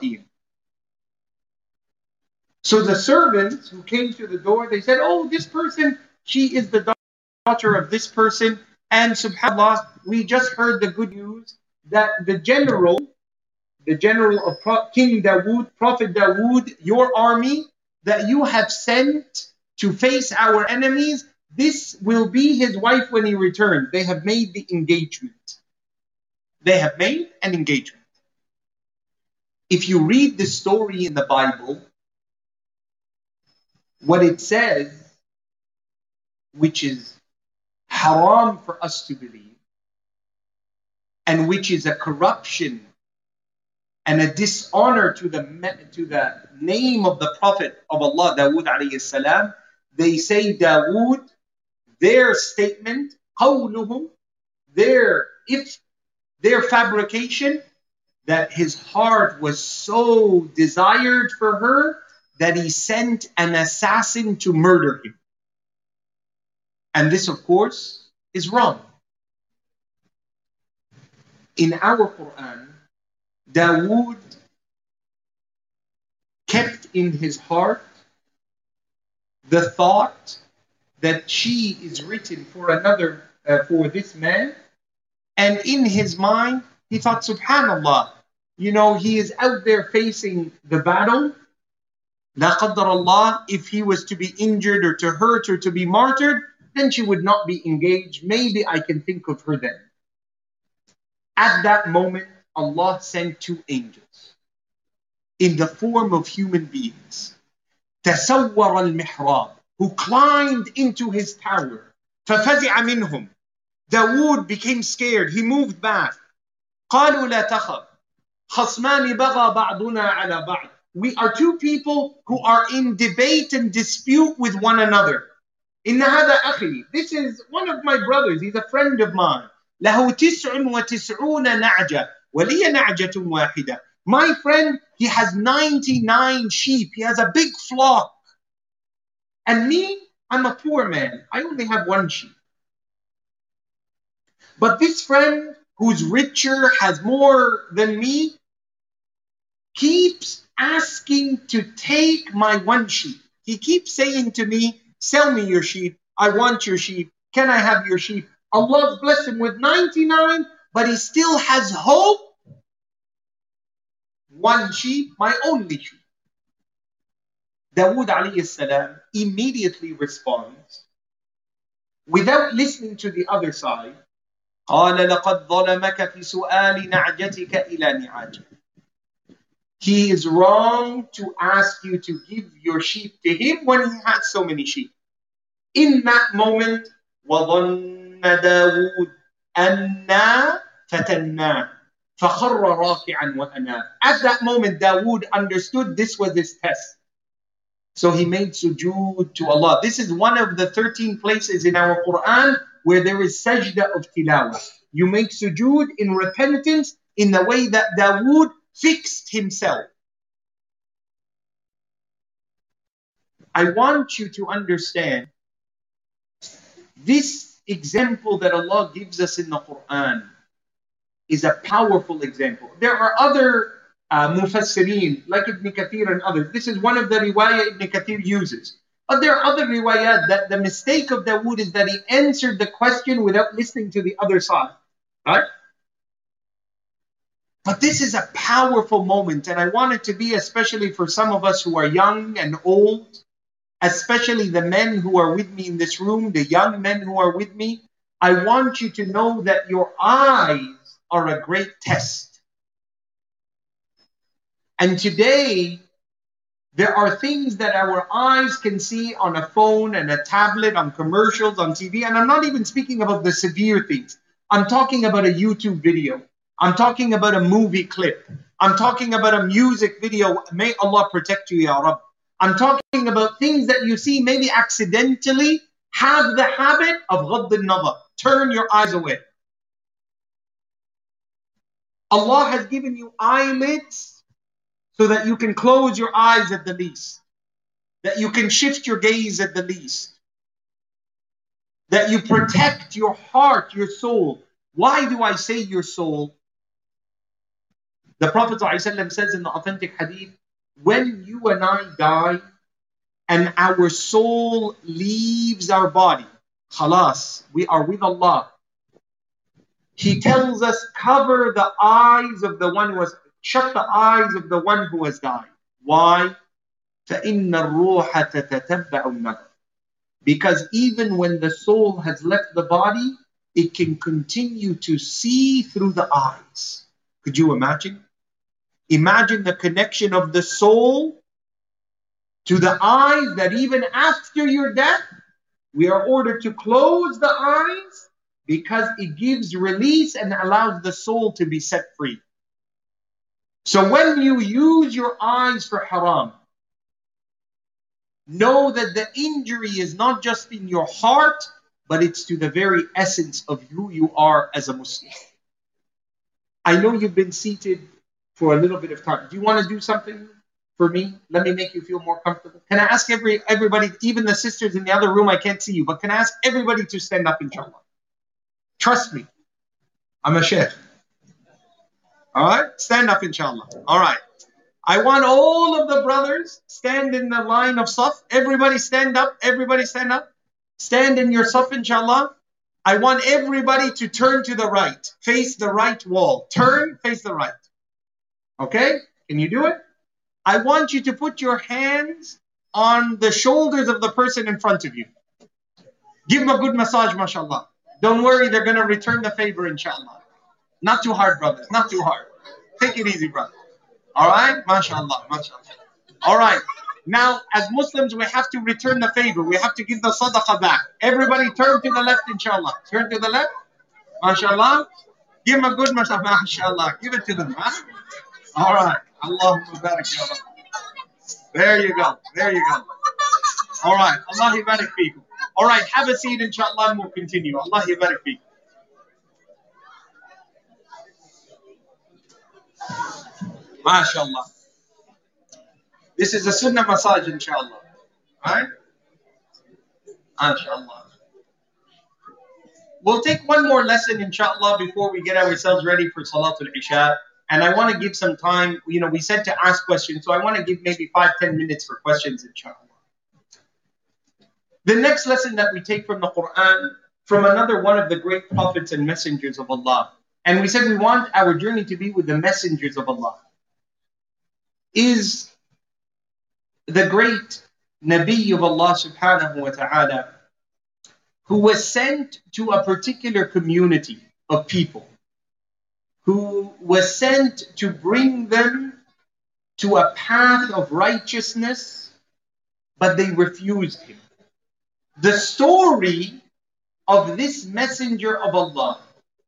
So the servants who came to the door, they said, oh, this person, she is the daughter of this person. And subhanAllah, we just heard the good news that the general of King Dawood, Prophet Dawood, your army that you have sent to face our enemies, this will be his wife when he returns. They have made the engagement. They have made an engagement. If you read the story in the Bible, what it says, which is haram for us to believe, and which is a corruption and a dishonor to the name of the Prophet of Allah, Dawood alayhi salam, they say Dawood, their statement, qawluhum, their fabrication, that his heart was so desired for her that he sent an assassin to murder him. And this, of course, is wrong. In our Quran, Dawood kept in his heart the thought that she is written for another, for this man, and in his mind He thought, subhanallah, you know, he is out there facing the battle. La qaddar Allah, if he was to be injured or to hurt or to be martyred, then she would not be engaged. Maybe I can think of her then. At that moment, Allah sent two angels in the form of human beings. تسور المحراب, who climbed into his tower. ففزع منهم. Dawood became scared. He moved back. قالوا لا تخف. خصمان بغى بعضنا على بعض. We are two people who are in debate and dispute with one another. إن هذا أخي. This is one of my brothers. He's a friend of mine. له 99 نعجة ولي نعجة واحدة. My friend, he has 99 sheep. He has a big flock. And me, I'm a poor man. I only have one sheep. But this friend who's richer, has more than me, keeps asking to take my one sheep. He keeps saying to me, sell me your sheep. I want your sheep. Can I have your sheep? Allah blessed him with 99, but he still has hope. One sheep, my only sheep. Dawood alayhi salam immediately responds, without listening to the other side, قال لقد ظلمك في سؤال نعجتك إلى نعاجه. He is wrong to ask you to give your sheep to him when he has so many sheep. In that moment, وظن داود أنا فتناه فخر راكعا وأناب. At that moment, Dawood understood this was his test. So he made sujood to Allah. This is one of the 13 places in our Quran where there is sajda of tilawah. You make sujood in repentance in the way that Dawood fixed himself. I want you to understand this example that Allah gives us in the Quran is a powerful example. There are other mufassirin like Ibn Kathir and others. This is one of the riwayah Ibn Kathir uses. But there are other riwayat that the mistake of Dawood is that he answered the question without listening to the other side. Right? But this is a powerful moment, and I want it to be especially for some of us who are young and old, especially the men who are with me in this room, the young men who are with me. I want you to know that your eyes are a great test. And today, there are things that our eyes can see on a phone and a tablet, on commercials, on TV. And I'm not even speaking about the severe things. I'm talking about a YouTube video. I'm talking about a movie clip. I'm talking about a music video. May Allah protect you, Ya Rabb. I'm talking about things that you see maybe accidentally. Have the habit of ghadd al-nazar. Turn your eyes away. Allah has given you eyelids so that you can close your eyes at the least. That you can shift your gaze at the least. That you protect your heart, your soul. Why do I say your soul? The Prophet ﷺ says in the authentic hadith, when you and I die and our soul leaves our body, khalas, we are with Allah. He tells us, cover the eyes of the one who has, shut the eyes of the one who has died. Why? فَإِنَّ الرُّوحَ تَتَتَبَّعُ النَّظَرَ. Because even when the soul has left the body, it can continue to see through the eyes. Could you imagine? Imagine the connection of the soul to the eyes, that even after your death, we are ordered to close the eyes because it gives release and allows the soul to be set free. So when you use your eyes for haram, know that the injury is not just in your heart, but it's to the very essence of who you are as a Muslim. I know you've been seated for a little bit of time. Do you want to do something for me? Let me make you feel more comfortable. Can I ask everybody, even the sisters in the other room, I can't see you, but can I ask everybody to stand up, inshallah? Trust me, I'm a sheikh. All right? Stand up, inshallah. All right. I want all of the brothers stand in the line of saf. Everybody stand up. Everybody stand up. Stand in your saf, inshallah. I want everybody to turn to the right. Face the right wall. Turn, face the right. Okay? Can you do it? I want you to put your hands on the shoulders of the person in front of you. Give them a good massage, mashallah. Don't worry, they're going to return the favor, inshallah. Not too hard, brothers. Not too hard. Take it easy, brother. All right? Mashallah, mashallah. All right. Now, as Muslims, we have to return the favor. We have to give the sadaqah back. Everybody turn to the left, inshallah. Turn to the left. Mashallah. Give them a good mashallah. Mashallah. Give it to them. Huh? All right. Allahumma barak ya Rabbi. There you go. There you go. All right. Allah barak feekum. All right. Have a seat, inshallah, and we'll continue. Allah barak feekum. MashaAllah. This is a sunnah massage, inshallah. Right? MashaAllah. We'll take one more lesson, inshallah, before we get ourselves ready for Salatul Isha. And I want to give some time. You know, we said to ask questions, so I want to give maybe 5-10 minutes for questions, inshallah. The next lesson that we take from the Quran, from another one of the great prophets and messengers of Allah. And we said we want our journey to be with the messengers of Allah. Is the great Nabi of Allah subhanahu wa ta'ala, who was sent to a particular community of people, who was sent to bring them to a path of righteousness, but they refused him. The story of this messenger of Allah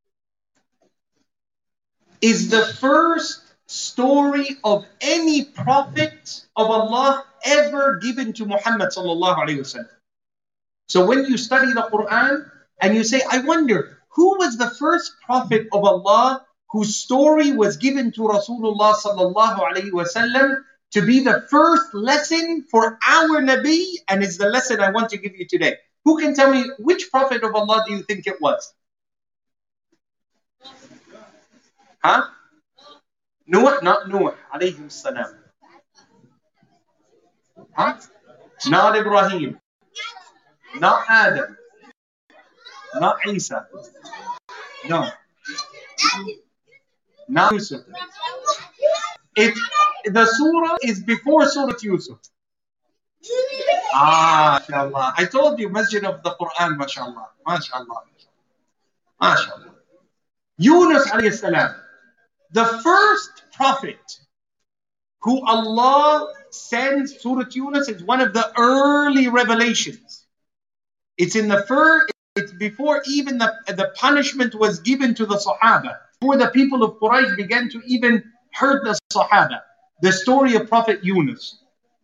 is the first story of any prophet of Allah ever given to Muhammad sallallahu alayhi wasallam. So when you study the Quran and you say, I wonder, who was the first prophet of Allah whose story was given to Rasulullah sallallahu alayhi wasallam to be the first lesson for our Nabi, and it's the lesson I want to give you today. Who can tell me which prophet of Allah do you think it was? Huh? Nuh, not Nuh, alayhi salam. Huh? Not Ibrahim. Not Adam. Not Isa. No. Not Yusuf. The surah is before Surah Yusuf. MashaAllah. I told you, Masjid of the Quran, MashaAllah. MashaAllah. MashaAllah. Yunus alayhi salam. The first prophet who Allah sends, Surah Yunus is one of the early revelations. It's in the first, it's before even the punishment was given to the Sahaba. Before the people of Quraysh began to even hurt the Sahaba. The story of Prophet Yunus.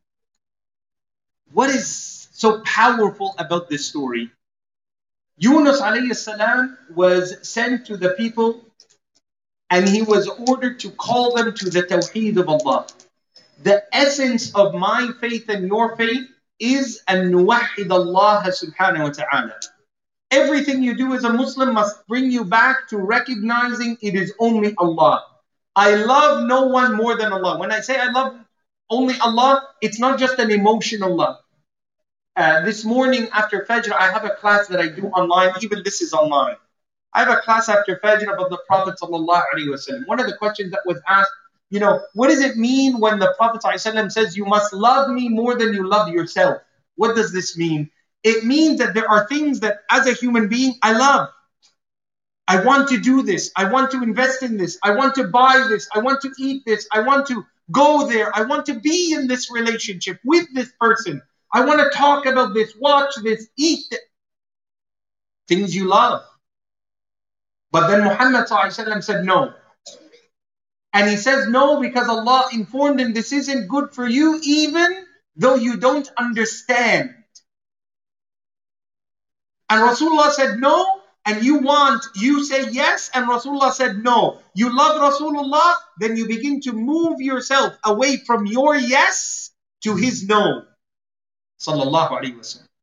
What is so powerful about this story? Yunus alayhi salam was sent to the people and he was ordered to call them to the Tawheed of Allah. The essence of my faith and your faith is an nuwahid Allah subhanahu wa ta'ala. Everything you do as a Muslim must bring you back to recognizing it is only Allah. I love no one more than Allah. When I say I love only Allah, it's not just an emotional love. This morning after Fajr, I have a class that I do online. Even this is online. I have a class after Fajr about the Prophet ﷺ. One of the questions that was asked, you know, what does it mean when the Prophet ﷺ says, you must love me more than you love yourself? What does this mean? It means that there are things that as a human being, I love. I want to do this. I want to invest in this. I want to buy this. I want to eat this. I want to go there. I want to be in this relationship with this person. I want to talk about this, watch this, eat this. Things you love. But then Muhammad ﷺ said no. And he says no because Allah informed him this isn't good for you even though you don't understand. And Rasulullah said no, and you say yes, and Rasulullah said no. You love Rasulullah, then you begin to move yourself away from your yes to his no. Sallallahu alayhi wa sallam.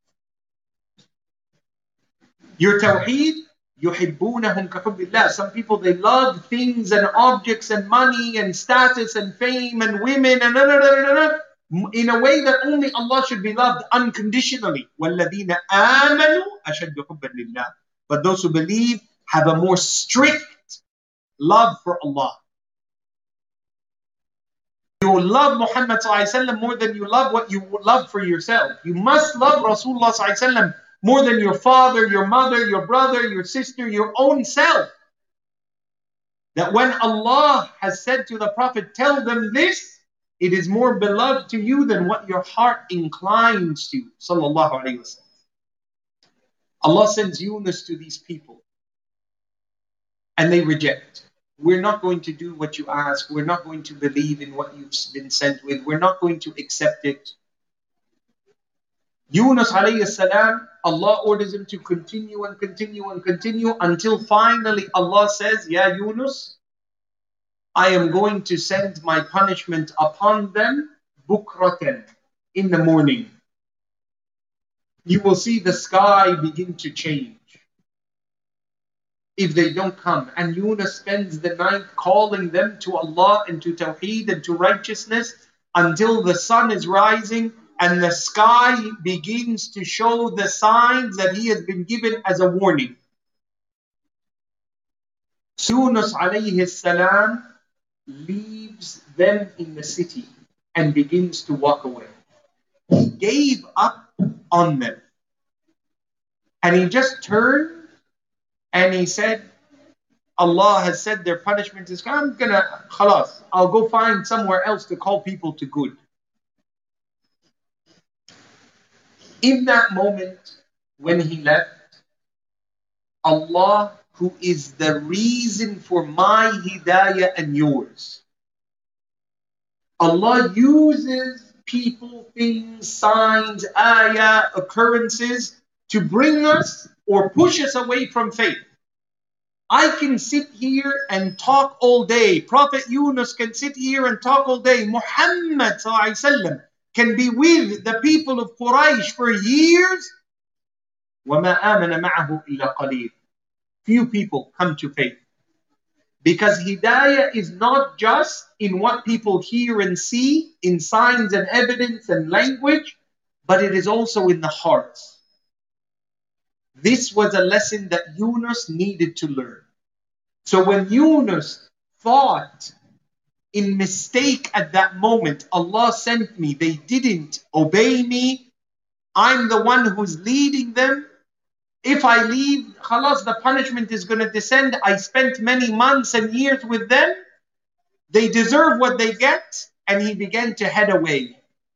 Your tawheed, yuhibbunahum kahubbillah. Some people, they love things and objects and money and status and fame and women and in a way that only Allah should be loved unconditionally. وَالَّذِينَ آمَنُوا أَشَدُّ حُبًّا لِلَّهِ. but those who believe have a more strict love for Allah. You love Muhammad ﷺ more than you love what you love for yourself. You must love Rasulullah ﷺ more than your father, your mother, your brother, your sister, your own self. That when Allah has said to the Prophet, tell them this, it is more beloved to you than what your heart inclines to. Sallallahu Alaihi Wasallam. Allah sends Yunus to these people and they reject. We're not going to do what you ask. We're not going to believe in what you've been sent with. We're not going to accept it. Yunus alayhi salam, Allah orders him to continue and continue and continue until finally Allah says, Ya Yunus, I am going to send my punishment upon them bukratan, in the morning. You will see the sky begin to change if they don't come. And Yunus spends the night calling them to Allah and to Tawheed and to righteousness until the sun is rising and the sky begins to show the signs that he has been given as a warning. Yunus alayhi salam leaves them in the city and begins to walk away. He gave up on them. And he just turned and he said, Allah has said their punishment is come. I'll go find somewhere else to call people to good. In that moment, when he left, Allah, who is the reason for my hidayah and yours, Allah uses people, things, signs, ayah, occurrences to bring us or push us away from faith. I can sit here and talk all day. Prophet Yunus can sit here and talk all day. Muhammad ﷺ can be with the people of Quraysh for years. وَمَا آمَنَ مَعَهُ إِلَّا قَلِيلٌ. Few people come to faith. Because hidayah is not just in what people hear and see, in signs and evidence and language, but it is also in the hearts. This was a lesson that Yunus needed to learn. So when Yunus thought in mistake at that moment, Allah sent me, they didn't obey me, I'm the one who's leading them. If I leave, khalas, the punishment is going to descend. I spent many months and years with them. They deserve what they get. And he began to head away.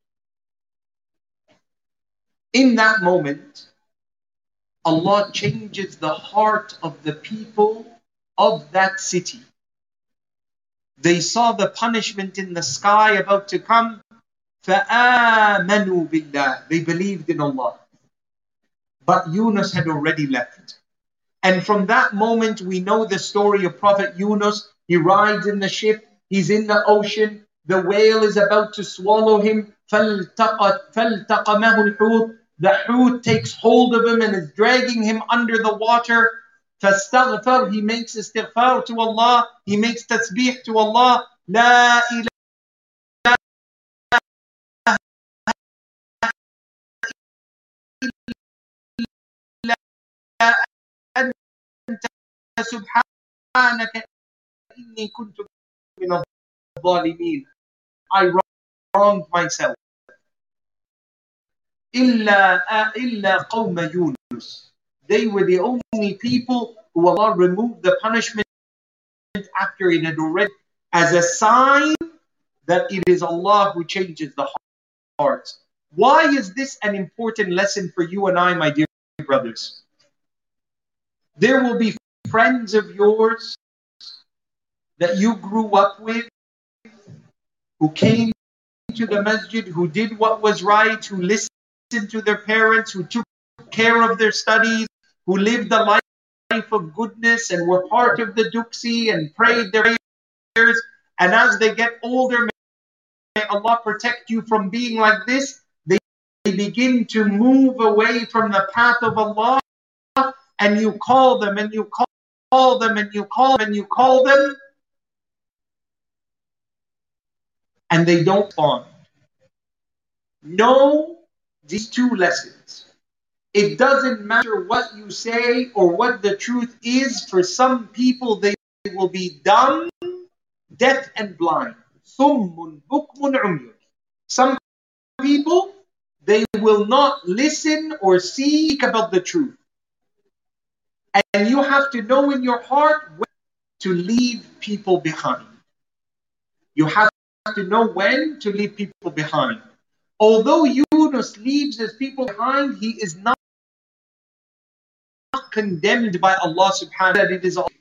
In that moment, Allah changes the heart of the people of that city. They saw the punishment in the sky about to come. فَآمَنُوا بِاللَّهِ. They believed in Allah. But Yunus had already left. And from that moment, we know the story of Prophet Yunus. He rides in the ship. He's in the ocean. The whale is about to swallow him. فَالْتَقَمَهُ الْحُوتِ. The hoot takes hold of him and is dragging him under the water. فَاسْتَغْفَرْ. He makes istighfar to Allah. He makes tasbih to Allah. لَا إِلَهَ أنت سبحانك إني كنت من الظالمين. I wronged myself. إلا قوم يونس. They were the only people who Allah removed the punishment after it had already, as a sign that it is Allah who changes the hearts. Why is this an important lesson for you and I, my dear brothers? There will be friends of yours that you grew up with, who came to the masjid, who did what was right, who listened to their parents, who took care of their studies, who lived a life of goodness and were part of the duksi and prayed their prayers. And as they get older, may Allah protect you from being like this, they begin to move away from the path of Allah. And you call them, and you call them, and you call them, and you call them, and they don't respond. Know these two lessons. It doesn't matter what you say or what the truth is. For some people, they will be dumb, deaf and blind. Summun bukmun umyun. Some people, they will not listen or seek about the truth. And you have to know in your heart when to leave people behind. You have to know when to leave people behind. Although Yunus leaves his people behind, he is not condemned by Allah subhanahu wa ta'ala. It is all.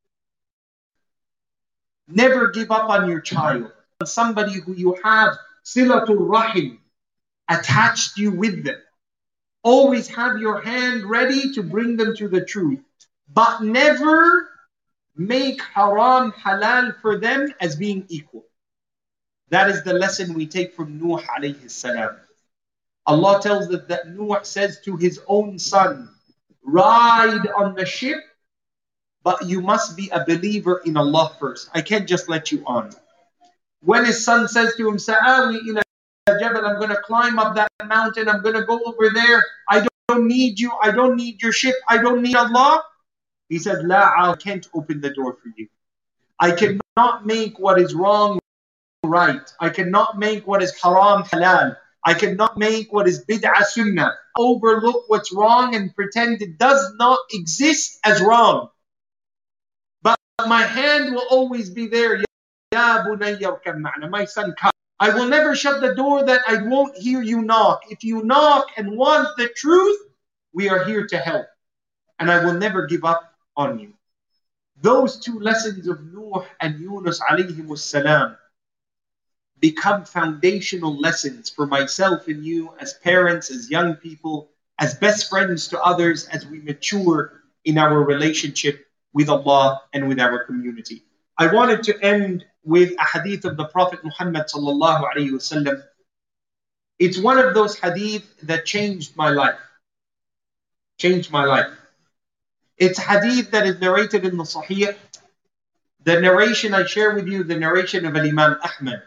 Never give up on your child, on somebody who you have silatul rahim attached you with them. Always have your hand ready to bring them to the truth, but never make haram halal for them as being equal. That is the lesson we take from Nuh alayhi salam. Allah tells us that Nuh says to his own son, ride on the ship, but you must be a believer in Allah first. I can't just let you on. When his son says to him, Sa'awi ila jabal, I'm going to climb up that mountain, I'm going to go over there, I don't need you, I don't need your ship, I don't need Allah. He said, La, I can't open the door for you. I cannot make what is wrong right. I cannot make what is haram halal. I cannot make what is bid'ah sunnah. Overlook what's wrong and pretend it does not exist as wrong. But my hand will always be there. Ya bunayya arkam ma'na. My son, come. I will never shut the door that I won't hear you knock. If you knock and want the truth, we are here to help. And I will never give up on you. Those two lessons of Nuh and Yunus alayhimus salam become foundational lessons for myself and you as parents, as young people, as best friends to others, as we mature in our relationship with Allah and with our community. I wanted to end with a hadith of the Prophet Muhammad sallallahu alayhi wasallam. It's one of those hadith that changed my life. Changed my life. It's hadith that is narrated in the Sahih. The narration I share with you, the narration of Imam Ahmad.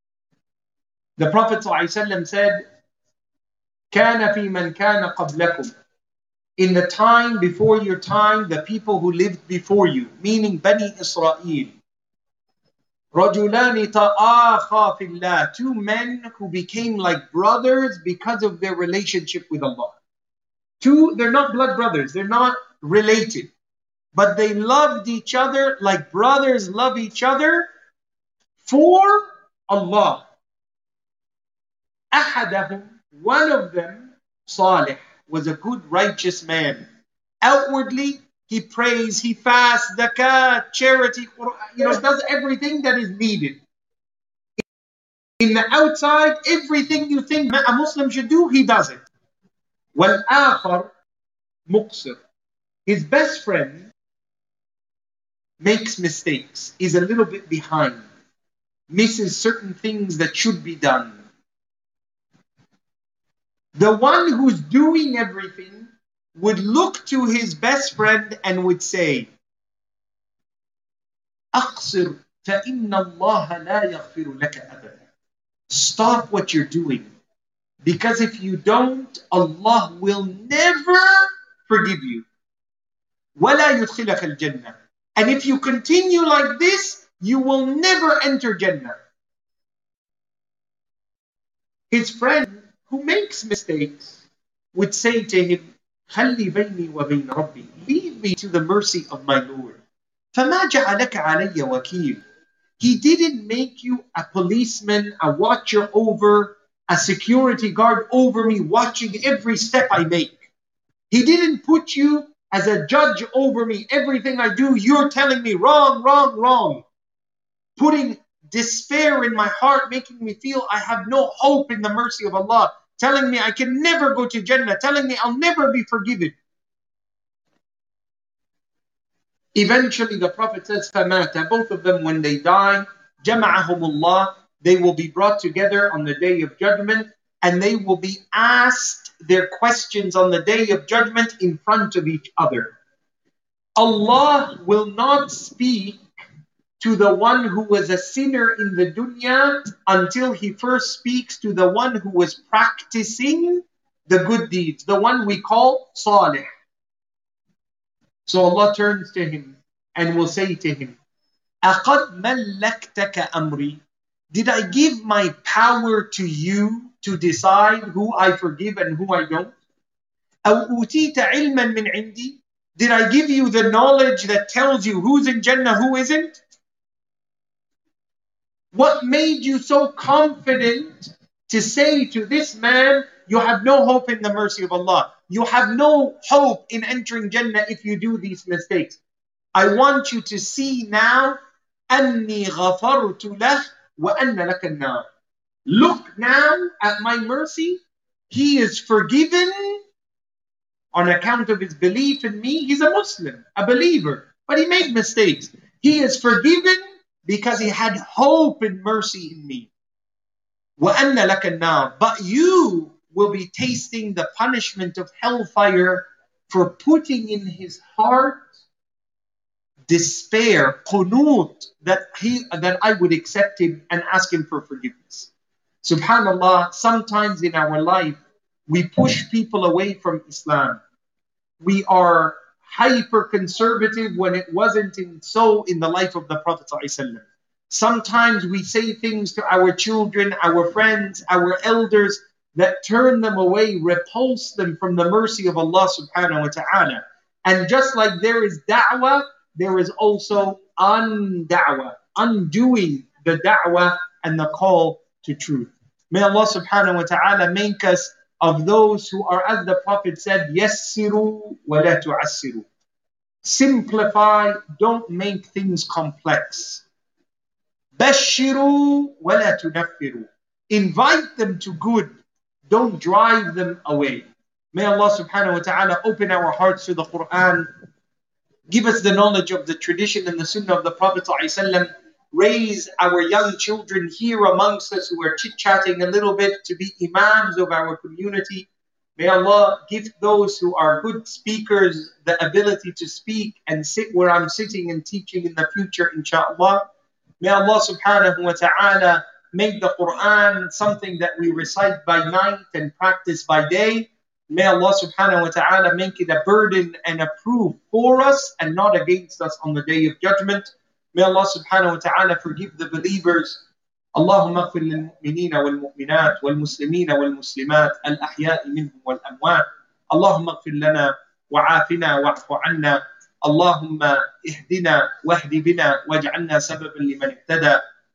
The Prophet ﷺ said, كَانَ فِي مَنْ كَانَ قَبْلَكُمْ. In the time before your time, the people who lived before you, meaning Bani Israel. رَجُلَانِ تَآخَا فِي اللَّهِ. Two men who became like brothers because of their relationship with Allah. They're not blood brothers, they're not related. But they loved each other like brothers love each other for Allah. أحدهم, one of them, Salih, was a good righteous man. Outwardly, he prays, he fasts, zakat, charity, does everything that is needed. In the outside, everything you think a Muslim should do, he does it. وَالْآخَرْ مُقْصِرٌ. His best friend makes mistakes, is a little bit behind, misses certain things that should be done. The one who's doing everything would look to his best friend and would say, أَقْصِرْ فَإِنَّ اللَّهَ لَا يَغْفِرُ لَكَ أَبَدًا. Stop what you're doing. Because if you don't, Allah will never forgive you. وَلَا يُدْخِلَكَ الْجَنَّةِ. And if you continue like this, you will never enter Jannah. His friend, who makes mistakes, would say to him, خَلِّ بَيْنِي وَبَيْنَ رَبِّي. Leave me to the mercy of my Lord. فَمَا جَعَلَكَ عَلَيَّ وَكِيلٌ. He didn't make you a policeman, a watcher over, a security guard over me, watching every step I make. He didn't put you as a judge over me. Everything I do, you're telling me wrong, wrong, wrong. Putting despair in my heart, making me feel I have no hope in the mercy of Allah. Telling me I can never go to Jannah. Telling me I'll never be forgiven. Eventually the Prophet says, فَمَاتَ. Both of them, when they die, جَمَعَهُمُ اللَّهِ. They will be brought together on the day of judgment, and they will be asked their questions on the day of judgment in front of each other. Allah will not speak to the one who was a sinner in the dunya until he first speaks to the one who was practicing the good deeds, the one we call Salih. So Allah turns to him and will say to him, أَقَدْ مَلَّكْتَكَ أَمْرِي? Did I give my power to you to decide who I forgive and who I don't? أَوْ أُوتِيتَ عِلْمًا مِنْ عِنْدِي? Did I give you the knowledge that tells you who's in Jannah, who isn't? What made you so confident to say to this man, you have no hope in the mercy of Allah. You have no hope in entering Jannah if you do these mistakes. I want you to see now, أَنِّي غَفَرْتُ لَهُ وَأَنَّ لَكَ النَّارِ. Look now at my mercy. He is forgiven on account of his belief in me. He's a Muslim, a believer, but he made mistakes. He is forgiven because he had hope and mercy in me. وَأَنَّ لَكَ النَّارِ. But you will be tasting the punishment of hellfire for putting in his heart despair, qunut, that I would accept him and ask him for forgiveness. Subhanallah, sometimes in our life, we push people away from Islam. We are hyper-conservative when it wasn't so in the life of the Prophet ﷺ. Sometimes we say things to our children, our friends, our elders that turn them away, repulse them from the mercy of Allah subhanahu wa ta'ala. And just like there is da'wah, there is also unda'wah, undoing the da'wah and the call to truth. May Allah subhanahu wa ta'ala make us of those who are, as the Prophet said, yassiru wa la tu'assiru. Simplify, don't make things complex. Bashiru wa la tunaffiru. Invite them to good, don't drive them away. May Allah subhanahu wa ta'ala open our hearts to the Quran, give us the knowledge of the tradition and the sunnah of the Prophet ﷺ, raise our young children here amongst us who are chit-chatting a little bit to be imams of our community. May Allah give those who are good speakers the ability to speak and sit where I'm sitting and teaching in the future, inshaAllah. May Allah subhanahu wa ta'ala make the Quran something that we recite by night and practice by day. May Allah subhanahu wa ta'ala make it a burden and a proof for us and not against us on the day of judgment. May Allah subhanahu wa ta'ala forgive the believers. Allahumma اغفر للمؤمنين والمؤمنات والمسلمين والمسلمات الأحياء منهم والأموات. اللهم اغفر لنا وعافنا واعف عنا. اللهم اهدنا واهد بنا واجعلنا سببا لمن اهتدى.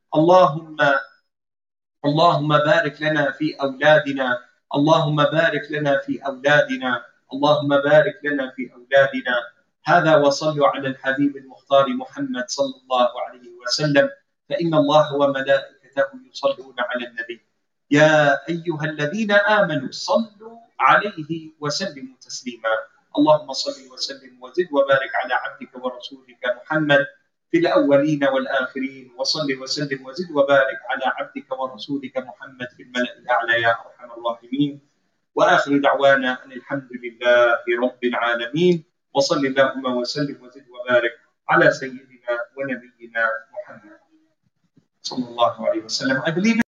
اللهم بارك لنا في أولادنا. اللهم بارك لنا في أولادنا. اللهم بارك لنا في أولادنا. هذا وصلوا على الحبيب المختار محمد صلى الله عليه وسلم فإن الله وملائكته يصلون على النبي يا أيها الذين آمنوا صلوا عليه وسلموا تسليما. اللهم صل وسلم وزد وبارك على عبدك ورسولك محمد في الأولين والآخرين وصل وسلم وزد وبارك على عبدك ورسولك محمد في الملأ الأعلى يا أرحم الراحمين. وآخر دعوانا أن الحمد لله رب العالمين وصل اللهم وسلم وزد وبارك على سيدنا ونبينا محمد صلى الله عليه وسلم. I believe